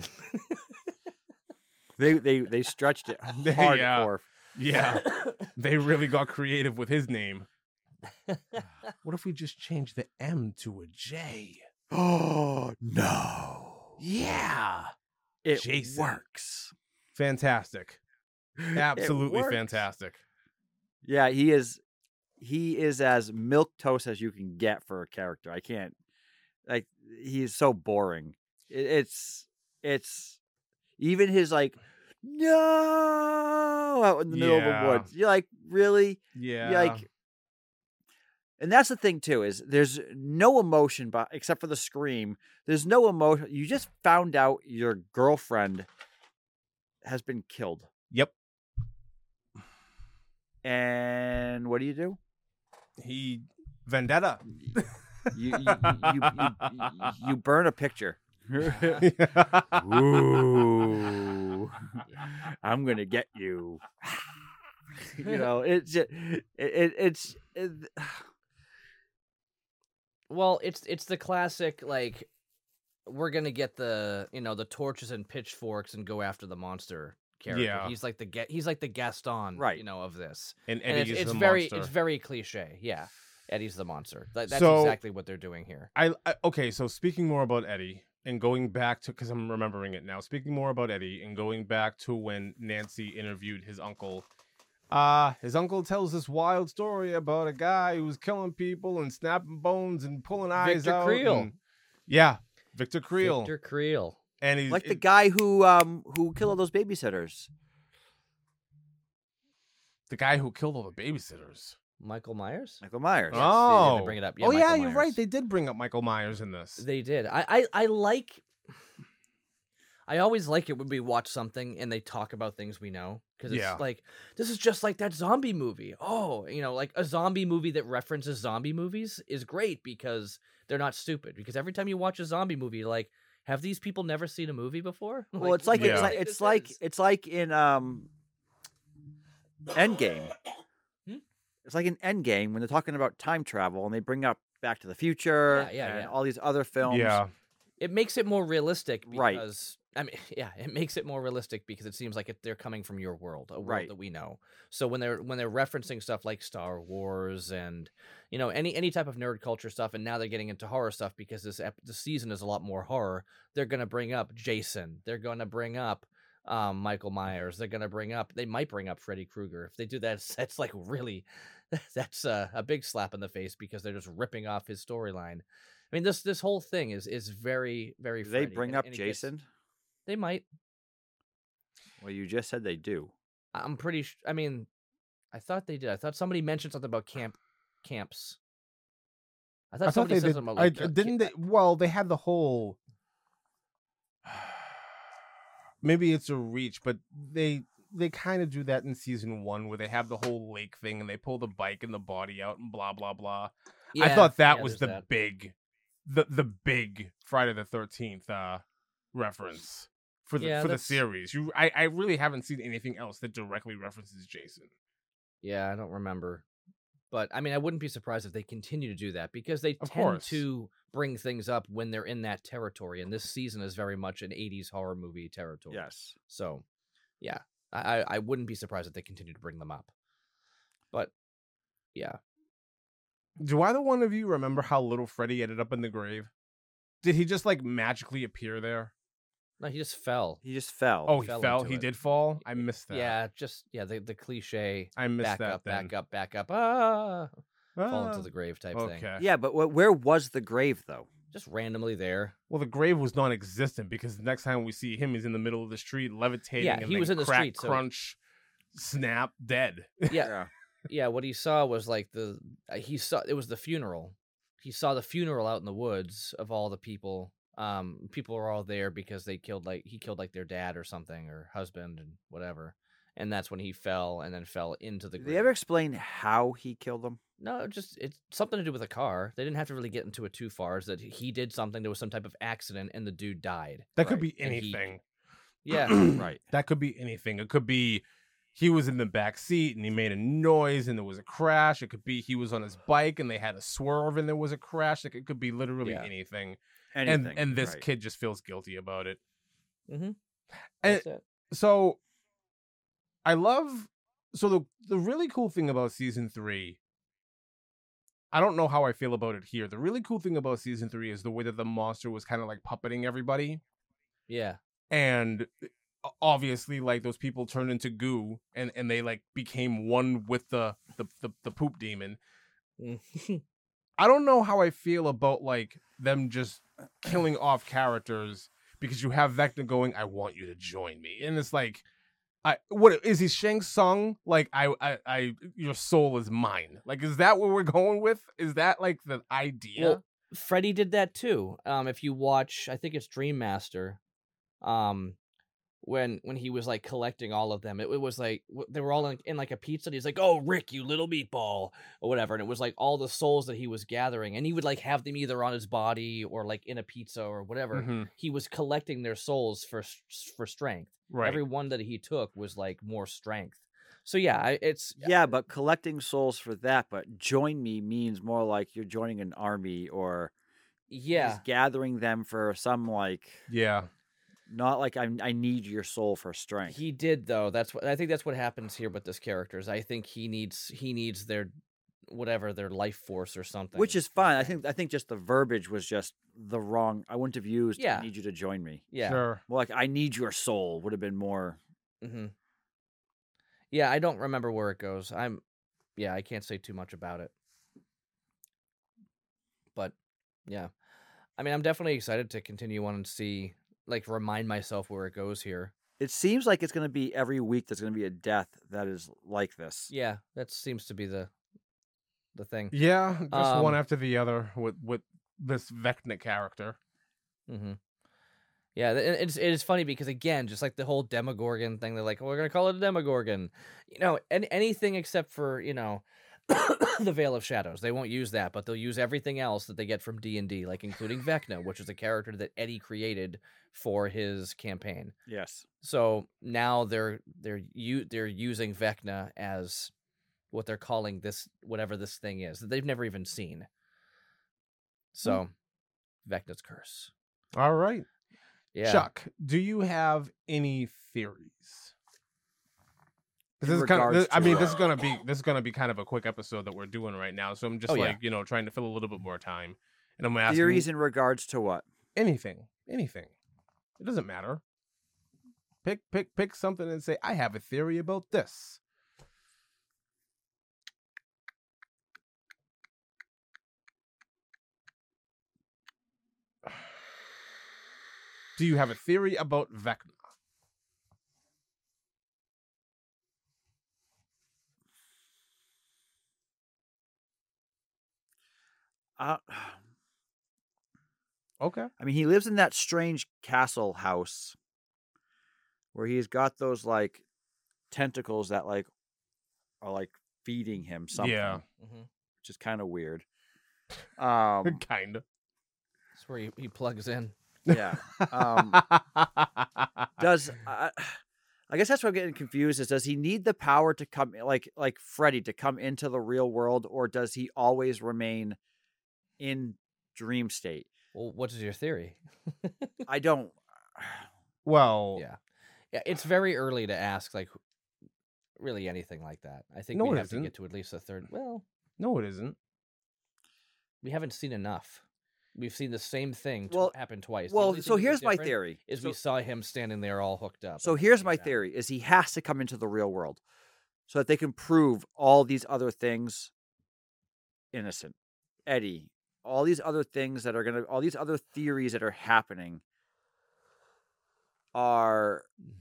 They they they stretched it Yeah. hardcore. Yeah, they really got creative with his name. What if we just change the M to a J? Oh no! Yeah. It Jason. works. Fantastic. Absolutely works. fantastic. Yeah, he is. He is as milk toast as you can get for a character. I can't. Like he is so boring. It, it's it's even his like no out in the middle of Yeah. the woods. You're like really. Yeah. You're like, and that's the thing too is there's no emotion, but except for the scream, there's no emotion. You just found out your girlfriend has been killed, Yep. and what do you do? He vendetta. You you you, you, you, you burn a picture. Ooh, I'm gonna get you. You know, it's just, it, it it's it, Well, it's it's the classic like we're gonna get the you know the torches and pitchforks and go after the monster character. Yeah. He's like the get he's like the Gaston, Right. you know, of this. And And Eddie it's, is it's the very monster. it's very cliche. Yeah, Eddie's the monster. That, that's So- exactly what they're doing here. I, I okay. So speaking more about Eddie and going back to because I'm remembering it now. Speaking more about Eddie and going back to when Nancy interviewed his uncle. Uh, his uncle tells this wild story about a guy who was killing people and snapping bones and pulling eyes Victor out. Creel. and- yeah, Victor Creel. Victor Creel. And he's like the it- guy who um who killed all those babysitters. the guy who killed all the babysitters. Michael Myers? Michael Myers. Yes, they did, Oh, they bring it up. Yeah, oh yeah, Michael you're Myers. right. They did bring up Michael Myers in this. They did. I, I, I like. I always like it when we watch something and they talk about things we know because it's Yeah. like this is just like that zombie movie. Oh, you know, like a zombie movie that references zombie movies is great because they're not stupid. Because every time you watch a zombie movie, you're like, have these people never seen a movie before? Well, it's like Yeah. it's what like do you it's think like this is? it's like in um Endgame. Hmm? It's like an Endgame when they're talking about time travel and they bring up Back to the Future Yeah, yeah, and yeah. all these other films. Yeah. It makes it more realistic Right. because I mean, yeah, it makes it more realistic because it seems like it, they're coming from your world, a world Right. that we know. So when they're when they're referencing stuff like Star Wars and you know any any type of nerd culture stuff, and now they're getting into horror stuff because this ep- the season is a lot more horror. They're gonna bring up Jason. They're gonna bring up um, Michael Myers. They're gonna bring up. They might bring up Freddy Krueger. If they do that, that's like really, that's a, a big slap in the face because they're just ripping off his storyline. I mean, this this whole thing is is very very. Do they Freddy, bring and- up and it gets- Jason? they might. Well, you just said they do. I'm pretty. Sh- I mean, I thought they did. I thought somebody mentioned something about camp camps. I thought I thought somebody they said did. something about I, like, ca- didn't they? Well, they had the whole. Maybe it's a reach, but they they kind of do that in season one where they have the whole lake thing and they pull the bike and the body out and blah blah blah. I Yeah, thought that yeah, was there's the that. big, the the big Friday the thirteenth uh, reference for the Yeah, for the that's- series. You, I, I really haven't seen anything else that directly references Jason. Yeah, I don't remember. But I mean, I wouldn't be surprised if they continue to do that because they Of tend course. to bring things up when they're in that territory. And this season is very much an eighties horror movie territory. Yes. So, yeah, I, I I wouldn't be surprised if they continue to bring them up. But, yeah. Do either one of you remember how little Freddy ended up in the grave? Did he just like magically appear there? No, he just fell. He just fell. Oh, he fell fell. into He it. did fall. I missed that. Yeah, just, yeah, the, the cliche I missed back that. up, then. back up, back up, ah, fall Ah, into the grave type okay. thing. Yeah, but wh- where was the grave though? Just randomly there. Well, the grave was non-existent because the next time we see him, he's in the middle of the street, levitating. Yeah, and he then was in the crack, street, so- crunch, snap, dead. Yeah, yeah. What he saw was like the uh, he saw it was the funeral. He saw the funeral out in the woods of all the people. Um, people were all there because they killed like he killed like their dad or something or husband and whatever. And that's when he fell and then fell into the. Did grave. they ever explain how he killed them? No, just it's something to do with a car. They didn't have to really get into it too far. Is that he did something? There was some type of accident and the dude died. That could Right, be and he- anything. Yeah, Right. That could be anything. It could be he was in the back seat and he made a noise and there was a crash. It could be he was on his bike and they had a swerve and there was a crash. Like, it could be literally Yeah. anything. Anything. And and this right. kid just feels guilty about it. mm-hmm. And That's it. so I love so the the really cool thing about season three. I don't know how I feel about it here. The really cool thing about season three is the way that the monster was kind of like puppeting everybody. Yeah, And o- obviously like those people turned into goo and and they like became one with the the the, the poop demon. I don't know how I feel about like them just killing off characters because you have Vecna going, I want you to join me. And it's like, I what is he Shang Tsung? Like I, I I your soul is mine. Like, is that what we're going with? Is that like the idea? Well, Freddy did that too. Um, if you watch, I think it's Dream Master. Um, when when he was like collecting all of them, it, it was like w- they were all in, in like a pizza. And he's like, "Oh, Rick, you little meatball," or whatever. And it was like all the souls that he was gathering, and he would like have them either on his body or like in a pizza or whatever. Mhm, He was collecting their souls for s- for strength. right. Every one that he took was like more strength. So yeah, I, it's Yeah, but collecting souls for that, but join me means more like you're joining an army or yeah. he's gathering them for some like Yeah. not like I I need your soul for strength. He did though. That's what I think. That's what happens here with this character. Is I think he needs he needs their whatever their life force or something. Which is fine. I think I think just the verbiage was just the wrong. I wouldn't have used Yeah. I need you to join me. yeah. Sure. More like I need your soul would have been more hmm Yeah, I don't remember where it goes. I'm yeah, I can't say too much about it. But yeah. I mean, I'm definitely excited to continue on and see like remind myself where it goes here. it seems like it's gonna be every week there's gonna be a death that is like this. Yeah, that seems to be the the thing. Yeah, just one Um, after the other with with this Vecna character. Mm-hmm. Yeah, th- it's it is funny because again, just like the whole Demogorgon thing, they're like, "Oh, we're gonna call it a Demogorgon," you know, and anything except for you know, the Veil of Shadows. They won't use that, but they'll use everything else that they get from D and D, like including Vecna, which is a character that Eddie created for his campaign. Yes. So now they're they're u- they're using Vecna as what they're calling this, whatever this thing is that they've never even seen. So, Vecna's curse. All right. Yeah. Chuck, do you have any theories? In This is kind of, regards this, I to mean, what? this is gonna be this is gonna be kind of a quick episode that we're doing right now. So I'm just Oh, like yeah. you know trying to fill a little bit more time, and I'm gonna ask Theories you in regards to what? anything, anything. It doesn't matter. Pick, pick, pick something and say I have a theory about this. Do you have a theory about Vecna? Uh, Okay. I mean, he lives in that strange castle house where he's got those like tentacles that like are like feeding him something, Yeah. Mm-hmm. which is kind of weird. Um, kind of. That's where he, he plugs in. yeah. Um, does uh, I guess that's what I'm getting confused is does he need the power to come like like Freddy to come into the real world, or does he always remain in dream state? Well, what is your theory? I don't. well, Yeah. Yeah, it's very early to ask, like, really anything like that. I think No, we it have to isn't. get to at least a third. Well, no, it isn't. we haven't seen enough. We've seen the same thing t- Well- happen twice. The Well, only so thing that was here's my different theory. Is So- we saw him standing there all hooked up. So and here's everything my like that. theory: is he has to come into the real world so that they can prove all these other things innocent. Eddie, all these other things that are gonna, all these other theories that are happening are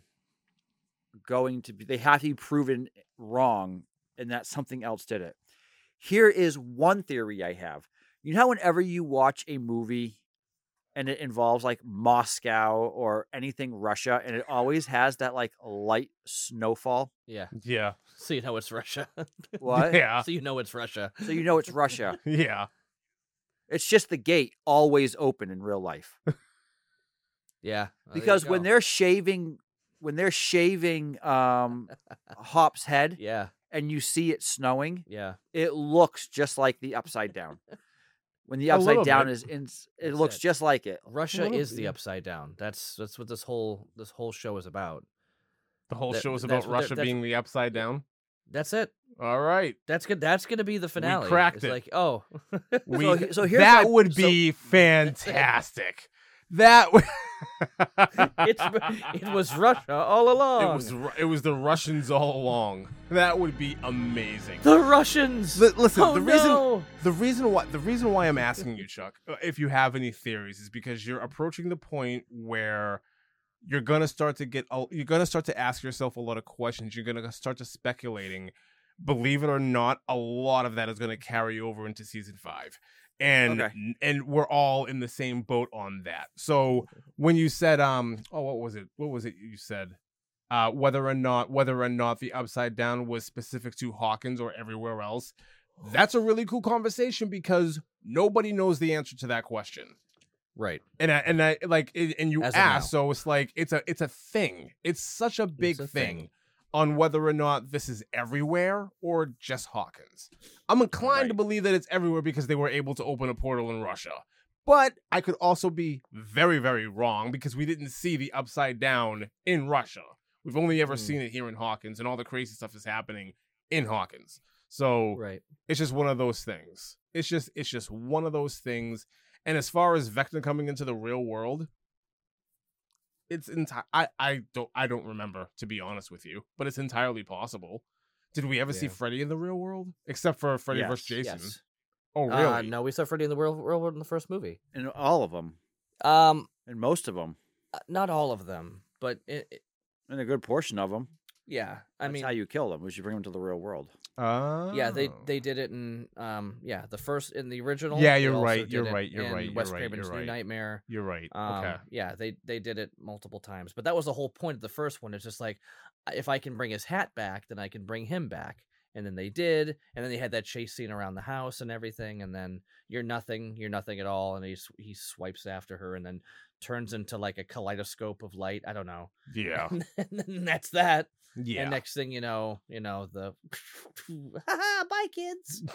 going to be, they have to be proven wrong, and that something else did it. Here is one theory I have. You know how whenever you watch a movie and it involves like Moscow or anything Russia, and it always has that like light snowfall. Yeah. Yeah. So you know it's Russia. What? Yeah. So you know it's Russia. So you know it's Russia. Yeah. It's just the gate always open in real life. Yeah. Oh, there you Because when go. they're shaving when they're shaving um Hop's head Yeah. and you see it snowing, Yeah. it looks just like the upside down. When the A upside little down bit. is in, it That's looks it. just like it. Russia little is bit, the yeah. upside down. That's that's what this whole this whole show is about. The whole That- show is that's about what they're- Russia that's- being the upside down. That's it. All right. That's good. That's gonna be the finale. cracked It's it. like, oh, We, he- so here's that my- would so- be fantastic. That would. it's it was Russia all along. It was Ru- it was the Russians all along. That would be amazing. the Russians. Li- listen, oh, the reason no. the reason why the reason why I'm asking you, Chuck, uh, if you have any theories, is because you're approaching the point where you're gonna start to get a- you're gonna start to ask yourself a lot of questions. You're gonna start to speculating. Believe it or not, a lot of that is gonna carry over into season five. And Okay. and we're all in the same boat on that. So when you said um oh what was it? What was it you said? Uh whether or not whether or not the upside down was specific to Hawkins or everywhere else. That's a really cool conversation because nobody knows the answer to that question. Right. And I, and I like it- and you As of ask, now. so it's like it's a it's a thing. It's such a big a thing. thing. On whether or not this is everywhere or just Hawkins. I'm inclined to Right. believe that it's everywhere because they were able to open a portal in Russia. But I could also be very, very wrong because we didn't see the upside down in Russia. We've only ever Hmm. seen it here in Hawkins, and all the crazy stuff is happening in Hawkins. So Right. it's just one of those things. It's just it's just one of those things. And as far as Vecna coming into the real world, it's entire. I I don't I don't remember, to be honest with you, but it's entirely possible. Did we ever see Yeah. Freddy in the real world except for Freddy Yes, versus Jason? Yes. Oh really? Uh, no, we saw Freddy in the real, real world in the first movie. In all of them, Um, and most of them, uh, not all of them, but it, it, and a good portion of them. yeah. I That's mean, how you kill them. Was you bring them to the real world? Oh. yeah, they they did it in um yeah the first in the original. Yeah, they you're also right, did you're it right, you're in right, you're Wes right, Craven's you're New right. Nightmare. You're right. Um, okay. Yeah, they they did it multiple times, but that was the whole point of the first one. It's just like, if I can bring his hat back, then I can bring him back, And then they did, and then they had that chase scene around the house and everything, and then you're nothing, you're nothing at all, and he s- he swipes after her, and then turns into like a kaleidoscope of light. I don't know. Yeah. And then that's that. Yeah. And next thing you know, you know the, haha, bye kids.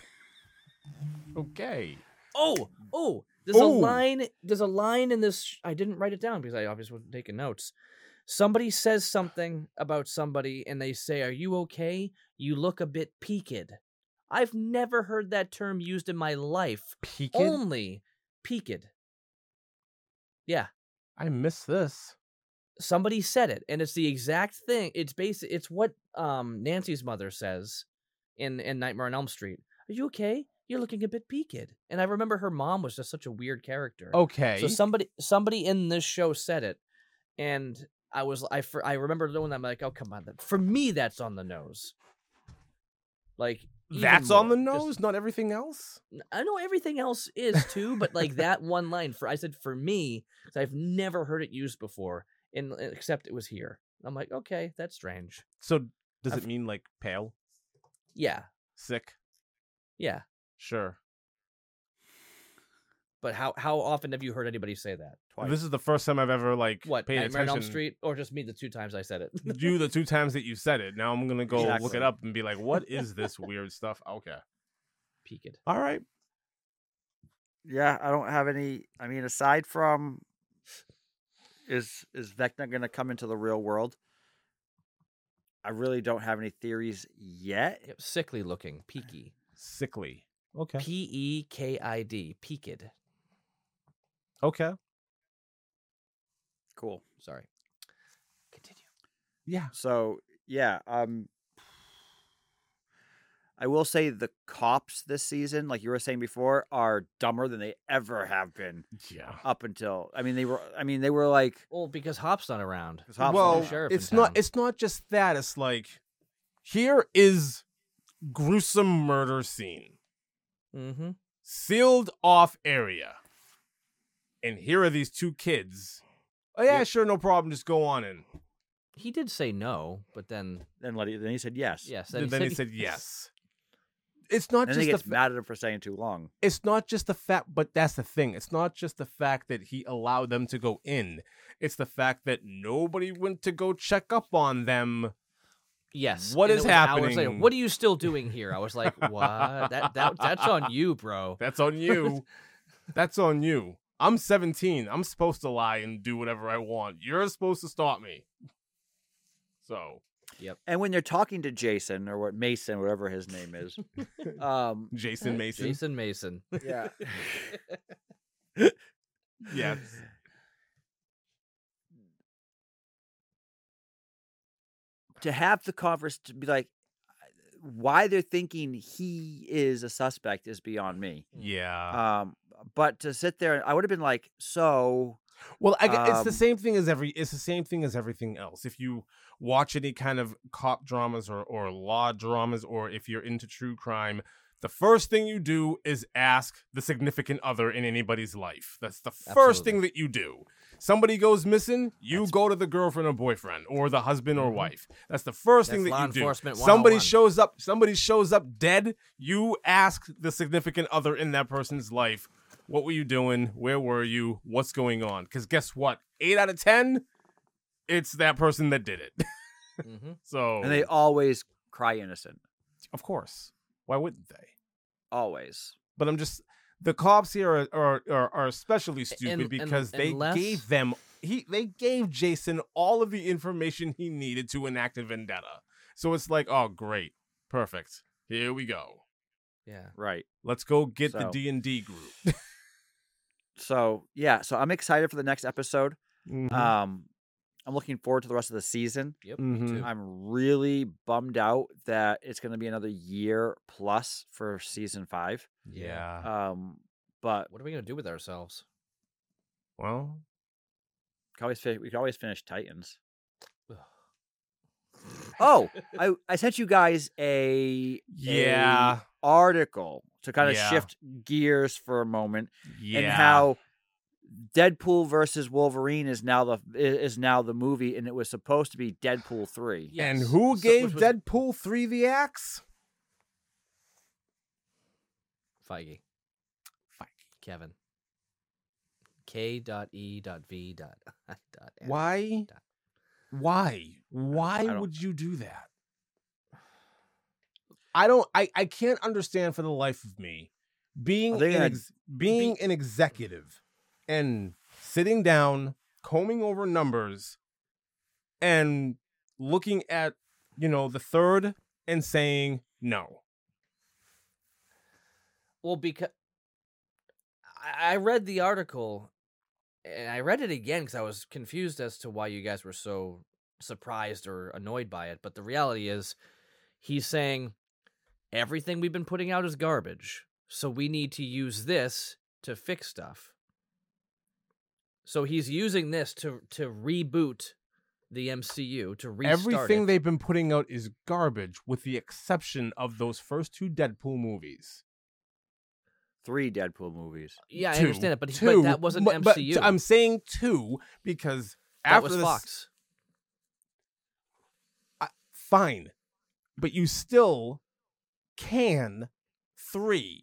Okay. Oh, oh, there's Oh. a line. There's a line in this. I didn't write it down because I obviously wasn't taking notes. Somebody says something about somebody, and they say, "Are you okay? You look a bit peaked." I've never heard that term used in my life. Peaked? Only peaked. Yeah, I missed this. somebody said it, and it's the exact thing. It's basic. It's what um Nancy's mother says in in Nightmare on Elm Street. Are you okay? You're looking a bit peaked. And I remember her mom was just such a weird character. Okay. So somebody somebody in this show said it, and I was I for, I remember doing that. I'm like, oh come on, that, for me that's on the nose. Like even That's on more. the Just- nose, not everything else? I know everything else is too, but like that one line for I said for me, 'cause I've never heard it used before, in except it was here. I'm like, okay, that's strange. So does I've- it mean like pale? Yeah, Sick? yeah. Sure. But how how often have you heard anybody say that? Twice. This is the first time I've ever like What, paid Nightmare on attention. Elm Street, or just me the two times I said it? You the two times that you said it. Now I'm gonna go look Exactly. it up and be like, what is this weird stuff? Okay. Peaked. All right. Yeah, I don't have any. I mean, aside from is is Vecna going to come into the real world? I really don't have any theories yet. Yep, sickly looking, peaky. Sickly. Okay. P E K I D, peaked. Okay. Cool. Sorry. Continue. Yeah. So yeah, um, I will say the cops this season, like you were saying before, are dumber than they ever have been Yeah. up until. I mean, they were. I mean, they were like. Well, because Hop's not around. 'Cause Hop's well, not around. sheriff it's in not. town. It's not just that. It's like here is gruesome murder scene, Mm-hmm. sealed off area, and here are these two kids. Oh yeah, Yep. sure, no problem. Just go on in. He did say no, but then Then let he, then he said yes. yes, Then, then, he said yes. It's not And then just he the gets fa- mad at him for saying too long. it's not just the fact, but that's the thing. It's not just the fact that he allowed them to go in. It's the fact that nobody went to go check up on them. yes. What and is it was hours later, happening? what are you still doing here? I was like, what? that that that's on you, bro. That's on you. That's on you. I'm seventeen. I'm supposed to lie and do whatever I want. You're supposed to stop me. So, And when they're talking to Jason or what Mason, whatever his name is, um, Jason Mason. Jason Mason. yeah, Yes. to have the converse to be like, why they're thinking he is a suspect is beyond me. Yeah. Um, but to sit there, I would have been like, so Well, I, gu- it's the Um, same thing as every. It's the same thing as everything else. If you watch any kind of cop dramas or or law dramas, or if you're into true crime, the first thing you do is ask the significant other in anybody's life. That's the first Absolutely. thing that you do. Somebody goes missing, you go to the girlfriend or boyfriend or the husband or Mhm. wife. That's the first thing That's that law you do. enforcement Somebody one oh one. shows up. Somebody shows up dead. You ask the significant other in that person's life, what were you doing? Where were you? What's going on? Because guess what? Eight out of ten, it's that person that did it. Mm-hmm. So, and they always cry innocent, of course, why wouldn't they? always. But I'm just the cops here are are, are, are especially stupid And- and- because they unless- gave them he they gave Jason all of the information he needed to enact a vendetta. So it's like, oh great, perfect. Here we go. Yeah. Right. Let's go get the So- D and D group. So yeah, so I'm excited for the next episode. Mhm. Um, I'm looking forward to the rest of the season. Yep. Mhm. Me too. I'm really bummed out that it's going to be another year plus for season five. yeah. Um, but What are we gonna do with ourselves? Well, we could always fi- we could always finish Titans. Ugh. Oh, I I sent you guys a yeah. a article to kind of Yeah. shift gears for a moment, Yeah. and how Deadpool versus Wolverine is now the is now the movie, and it was supposed to be Deadpool three. Yes. And who So- gave which was- Deadpool three the axe? Feige. Feige. Kevin. K dot E dot V dot dot M. Why? Dot. Why? Why don't- would you do that? I don't. I, I can't understand for the life of me being Are they an gonna ex, being an executive and sitting down, combing over numbers, and looking at you know the third and saying no. Well, because I I read the article, and I read it again because I was confused as to why you guys were so surprised or annoyed by it. But the reality is, he's saying everything we've been putting out is garbage, so we need to use this to fix stuff. So he's using this to to reboot the M C U, to restart Everything it. they've been putting out is garbage, with the exception of those first two Deadpool movies. Three Deadpool movies. Yeah, I Two. understand it, but, he- Two, but that wasn't but- M but C U. I'm saying two because that after was this, Fox. I- fine, but you still can three.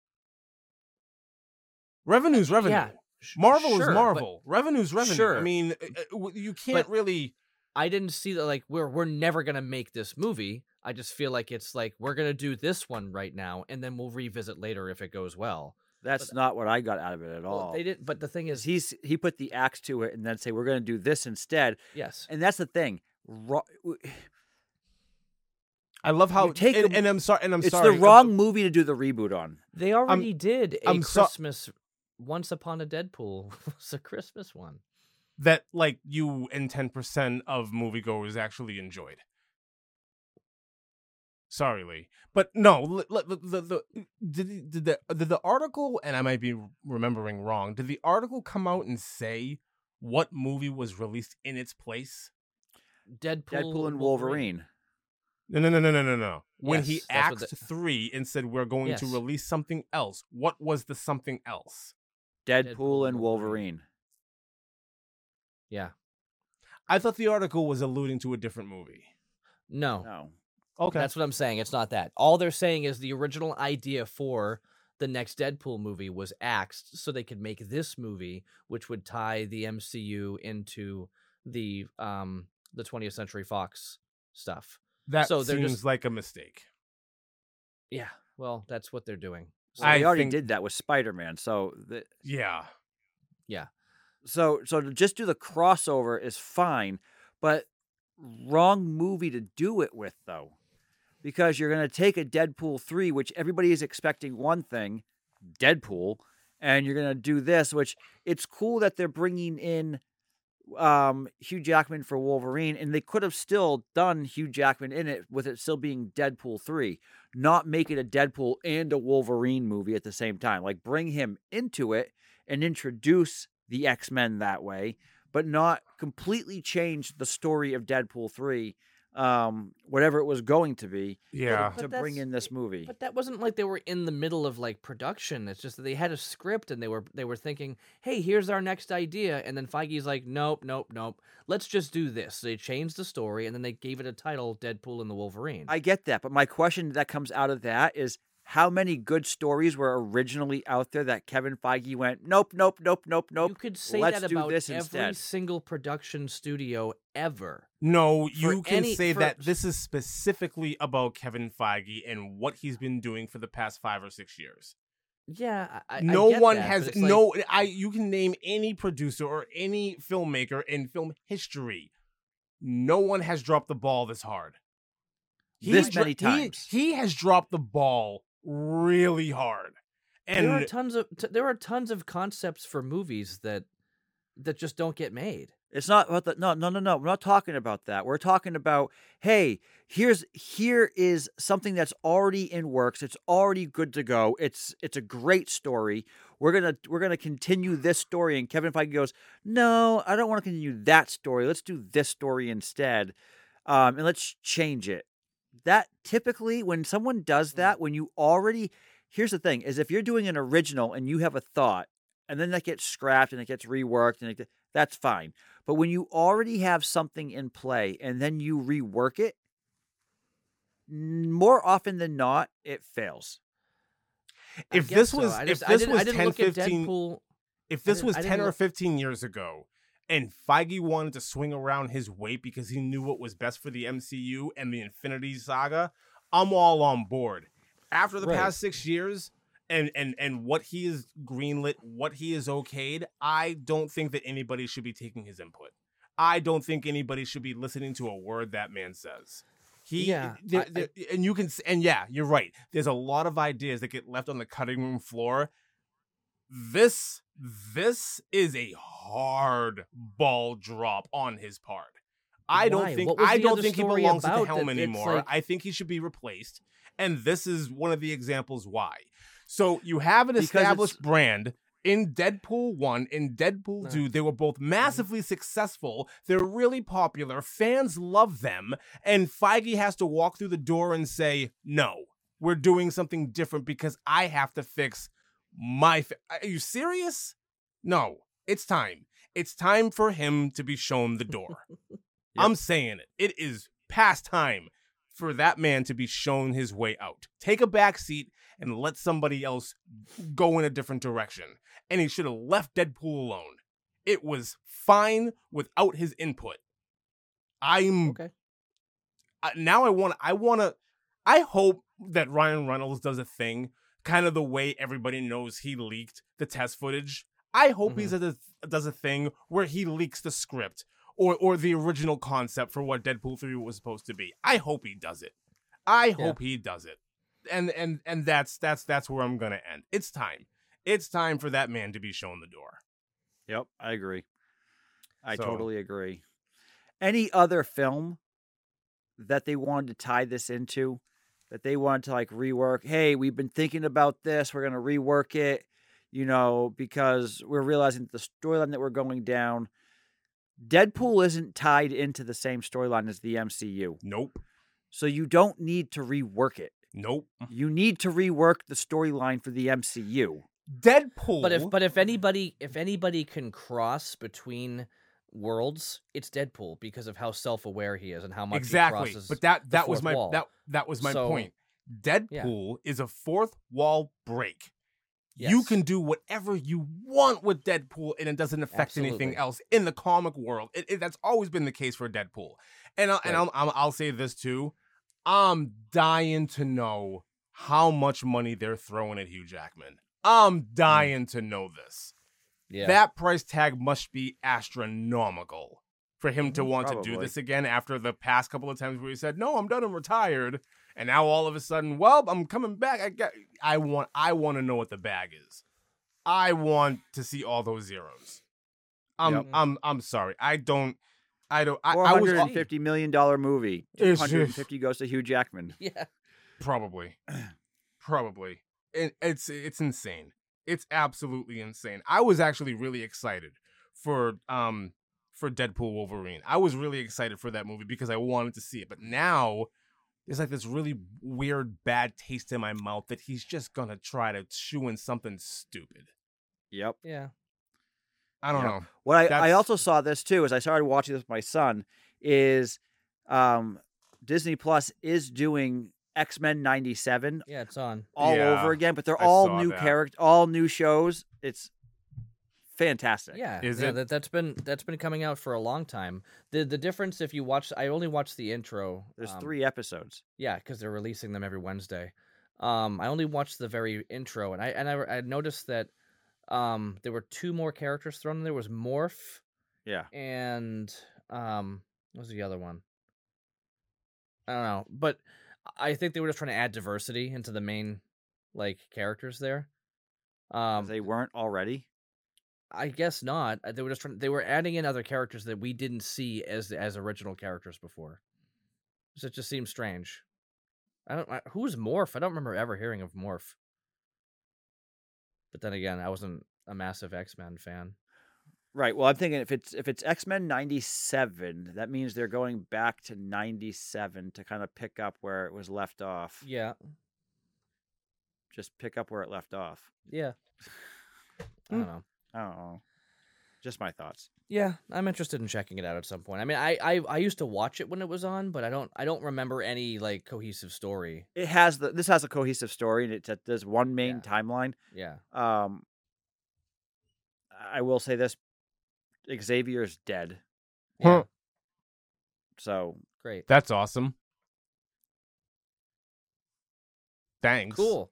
Revenue's revenue. Yeah, sh- Marvel sure, is but Marvel. Revenue's revenue. I Sure. mean, uh, uh, w- you can't But- really. I didn't see that. Like, we're we're never gonna make this movie. I just feel like it's like we're gonna do this one right now, and then we'll revisit later if it goes well. That's not what I got out of it at all. Well, they didn't. But the thing is, He's he put the axe to it and then say we're going to do this instead. yes, And that's the thing. Ro- I love how. You take and, a- and I'm sorry. And I'm it's sorry. the wrong movie to do the reboot on. they already did a I'm so- Christmas. Once Upon a Deadpool was a Christmas one. That like you and ten percent of moviegoers actually enjoyed. Sorry, Lee, but no. l- l- The, the, the, did, the, did the did the article, and I might be remembering wrong. Did the article come out and say what movie was released in its place? Deadpool, Deadpool and Wolverine. No, no, no, no, no, no, no. When he Yes, that's what axed the- three and said we're going to Yes. release something else, what was the something else? Deadpool, Deadpool and and Wolverine. Yeah, I thought the article was alluding to a different movie. no, No. Okay, that's what I'm saying. It's not that. All they're saying is the original idea for the next Deadpool movie was axed so they could make this movie, which would tie the M C U into the um the twentieth Century Fox stuff. that so they're seems just- like a mistake. Yeah, well, that's what they're doing. So I they already think- did that with Spider-Man. So the, Yeah. so so to just do the crossover is fine, but wrong movie to do it with though. Because you're going to take a Deadpool three, which everybody is expecting one thing, Deadpool, and you're going to do this, which it's cool that they're bringing in um, Hugh Jackman for Wolverine, and they could have still done Hugh Jackman in it with it still being Deadpool three, not make it a Deadpool and a Wolverine movie at the same time. Like, bring him into it and introduce the X-Men that way, but not completely change the story of Deadpool three, um, whatever it was going to be, Yeah. But to bring that's- in this movie. But that wasn't like they were in the middle of like production. It's just that they had a script and they were they were thinking, "Hey, here's our next idea." And then Feige's like, "Nope, nope, nope. Let's just do this." So they changed the story and then they gave it a title, Deadpool and the Wolverine. I get that, but my question that comes out of that is how many good stories were originally out there that Kevin Feige went, nope, nope, nope, nope, nope. You could say let's that do about this every instead. single production studio ever. No, you can any- say for- that this is specifically about Kevin Feige and what he's been doing for the past five or six years. Yeah, I, I no get one that, has but it's like- no. I you can name any producer or any filmmaker in film history. No one has dropped the ball this hard. This dro- many he- times. he has dropped the ball really hard, and there are tons of t- there are tons of concepts for movies that that just don't get made. It's not about the no no no no. We're not talking about that. We're talking about hey, here's here is something that's already in works. It's already good to go. It's it's a great story. We're gonna we're gonna continue this story. And Kevin Feige goes, no, I don't want to continue that story. Let's do this story instead, um, and let's change it. That typically when someone does that, when you already here's the thing is if you're doing an original and you have a thought and then that gets scrapped and it gets reworked and it, that's fine. But when you already have something in play and then you rework it, n- more often than not, it fails. I If guess this so. was I if just, I this didn't, was I didn't ten, look at fifteen, Deadpool. if I this didn't- was I didn't ten or look- fifteen years ago, and Feige wanted to swing around his weight because he knew what was best for the M C U and the Infinity Saga, I'm all on board. After the Right. past six years, and and and what he is greenlit, what he is okayed, I don't think that anybody should be taking his input. I don't think anybody should be listening to a word that man says. He, Yeah, there- I- there- and you can, s- and yeah, you're right. There's a lot of ideas that get left on the cutting room floor. This, this is a hard ball drop on his part. I Why? don't think, What was I the don't other think he story belongs at the about helm that it's anymore. like- I think he should be replaced, and this is one of the examples why. So you have an Because established it's- brand. In Deadpool one, in Deadpool No. two, they were both massively successful. They're really popular. Fans love them. And Feige has to walk through the door and say, no, we're doing something different because I have to fix my... Fa- Are you serious? No, it's time. It's time for him to be shown the door. I'm saying it. It is past time for that man to be shown his way out. Take a back seat and let somebody else go in a different direction. And he should have left Deadpool alone. It was fine without his input. I'm Okay. I- now I want I want to I hope that Ryan Reynolds does a thing kind of the way everybody knows he leaked the test footage. I hope Mhm. he's a, does a thing where he leaks the script or or the original concept for what Deadpool three was supposed to be. I hope he does it. I hope he does it. And and and that's that's that's where I'm going to end. It's time. It's time for that man to be shown the door. Yep, I agree. I So- totally agree. Any other film that they wanted to tie this into, that they wanted to like rework? Hey, we've been thinking about this. We're going to rework it, you know, because we're realizing that the storyline that we're going down, Deadpool isn't tied into the same storyline as the M C U. Nope. So you don't need to rework it. Nope. You need to rework the storyline for the M C U. Deadpool. But if but if anybody if anybody can cross between worlds, it's Deadpool because of how self aware he is and how much exactly. he crosses. But that the that was fourth my wall. that that was my So- point. Deadpool is a fourth wall break. You Yes. can do whatever you want with Deadpool, and it doesn't affect anything Absolutely. else in the comic world. It, it, that's always been the case for Deadpool. And I'll, and Right. I'll, I'll I'll say this too. I'm dying to know how much money they're throwing at Hugh Jackman. I'm dying to know this. yeah. That price tag must be astronomical for him to Mhm. want to Probably. do this again after the past couple of times where he said, "No, I'm done. I'm retired." And now all of a sudden, well, I'm coming back. I get. I want. I want to know what the bag is. I want to see all those zeros. I'm. Yep. I'm. I'm sorry. I don't. I don't. I, Four I was hundred and fifty million dollar movie. Two It's hundred and just- fifty goes to Hugh Jackman. yeah. Probably. Probably. It, it's it's insane. It's absolutely insane. I was actually really excited for um for Deadpool Wolverine. I was really excited for that movie because I wanted to see it. But now there's like this really weird bad taste in my mouth that he's just gonna try to chew in something stupid. Yep. Yeah. I don't Yeah. know. What I, I That's- also saw this too as I started watching this with my son is um, Disney Plus is doing X-Men ninety-seven Yeah, it's on. all Yeah, over again, but they're I all saw new that. character, all new shows. It's fantastic. Yeah, Is yeah, it? That, that's been that's been coming out for a long time. The the difference if you watch, I only watched the intro. There's um, three episodes. Yeah, because they're releasing them every Wednesday. Um, I only watched the very intro, and I and I, I noticed that um there were two more characters thrown in. There was Morph Yeah. and um what was the other one? I don't know, but I think they were just trying to add diversity into the main like characters there. Um, they weren't already. I guess not. Uh, They were just trying. They were adding in other characters that we didn't see as as original characters before. So it just seems strange. I don't. I, who's Morph? I don't remember ever hearing of Morph. But then again, I wasn't a massive X-Men fan. Right. Well, I'm thinking if it's if it's X-Men ninety-seven, that means they're going back to ninety-seven to kind of pick up where it was left off. Yeah, Just pick up where it left off. yeah. I Hmm. don't know. I don't know. Just my thoughts. Yeah, I'm interested in checking it out at some point. I mean, I, I I used to watch it when it was on, but I don't I don't remember any like cohesive story. It has the this has a cohesive story, and it's there's one main Yeah. timeline. Yeah. Um, I will say this: Xavier's dead, Yeah. Huh. so Great. That's awesome. Thanks. Cool.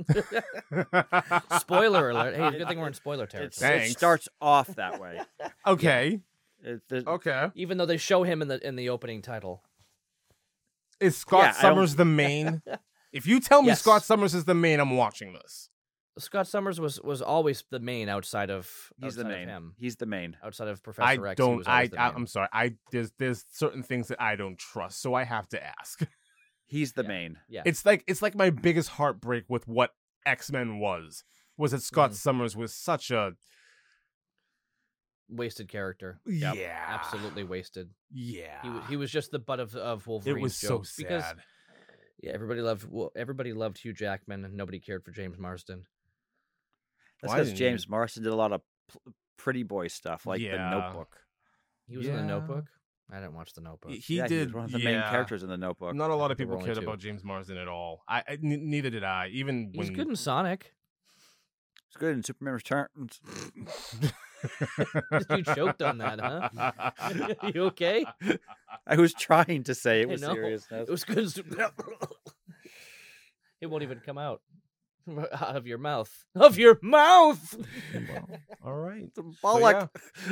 Spoiler alert. Hey, good thing we're in spoiler territory. it's, Thanks. it starts off that way. Okay. It, the- Okay. Even though they show him in the in the opening title. Is Scott Yeah, I don't- Summers the main? If you tell me Yes. Scott Summers is the main, I'm watching this. Scott Summers was was always the main outside of He's the outside of main. him. He's the main. Outside of Professor I X, he don't. was I, always the I. main. I'm sorry. I there's there's certain things that I don't trust, so I have to ask. He's the Yeah. main. Yeah. It's like it's like my biggest heartbreak with what X-Men was. Was that Scott Mhm. Summers was such a Wasted character. Yep. yeah, Absolutely wasted. yeah. He wa- he was just the butt of of it Wolverine's was so jokes sad. because yeah, everybody loved well, everybody loved Hugh Jackman and nobody cared for James Marsden. That's Why because didn't James Marsden did a lot of pl- pretty boy stuff, like Yeah. The Notebook. He was in the Yeah. Notebook. I didn't watch the Notebook. He, he yeah, did he was one of the yeah. main characters in The Notebook. Not a lot of There were people only cared two. about James Marsden at all. I, I n- neither did I. Even He was when good in Sonic. It's good in Superman Returns. You choked on that, huh? You okay? I was trying to say it I was know. seriousness. It was good. as- It won't even come out out of your mouth. Of your mouth. Well, all right. Bollock.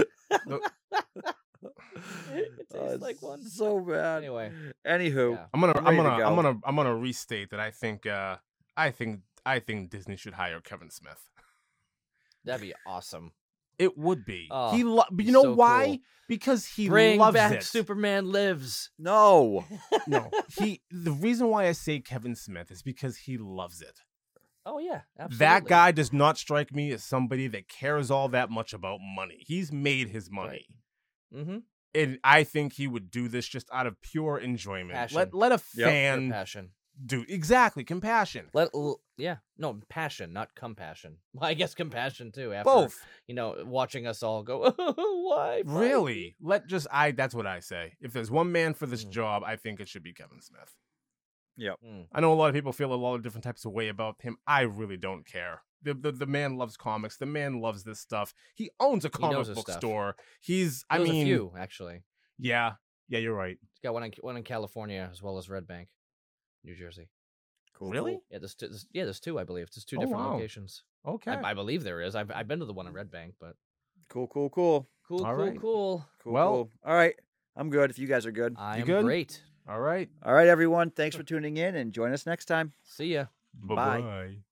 It Oh, tastes it's like one. so bad. Anyway, Anywho, yeah. I'm gonna I'm I'm ready to gonna I'm go. gonna I'm gonna restate that I think uh I think I think Disney should hire Kevin Smith. That'd be awesome. It would be. Oh, he lo- but you he's know so why? cool. Because he Bring loves back it. Superman Lives. no. No, he. The reason why I say Kevin Smith is because he loves it. Oh yeah, absolutely. That guy does not strike me as somebody that cares all that much about money. He's made his money. Mm-hmm. And I think he would do this just out of pure enjoyment. Passion. Let let a Yep. fan Passion. do exactly compassion. Let l- yeah, no passion, not compassion. Well, I guess compassion too. After, Both. you know, watching us all go, why? fight Really? me?" Let just I that's what I say. If there's one man for this Mm. job, I think it should be Kevin Smith. Mm. I know a lot of people feel a lot of different types of way about him. I really don't care. The, the the man loves comics. The man loves this stuff. He owns a He comic knows his book stuff. store. He's He I knows mean a few actually. yeah. Yeah, you're right. He's got one in one in California as well as Red Bank, New Jersey. Cool. Really? cool. Yeah, there's two, there's, yeah, there's two. I believe there's two Oh, different wow. locations. Okay. I, I believe there is. I've I've been to the one in Red Bank, but Cool, cool, cool. cool, All cool, right. cool. Cool, Well- cool. All right. I'm good if you guys are good. I You am good? great. All right. All right, everyone. Thanks for tuning in and join us next time. See ya. Bye-bye.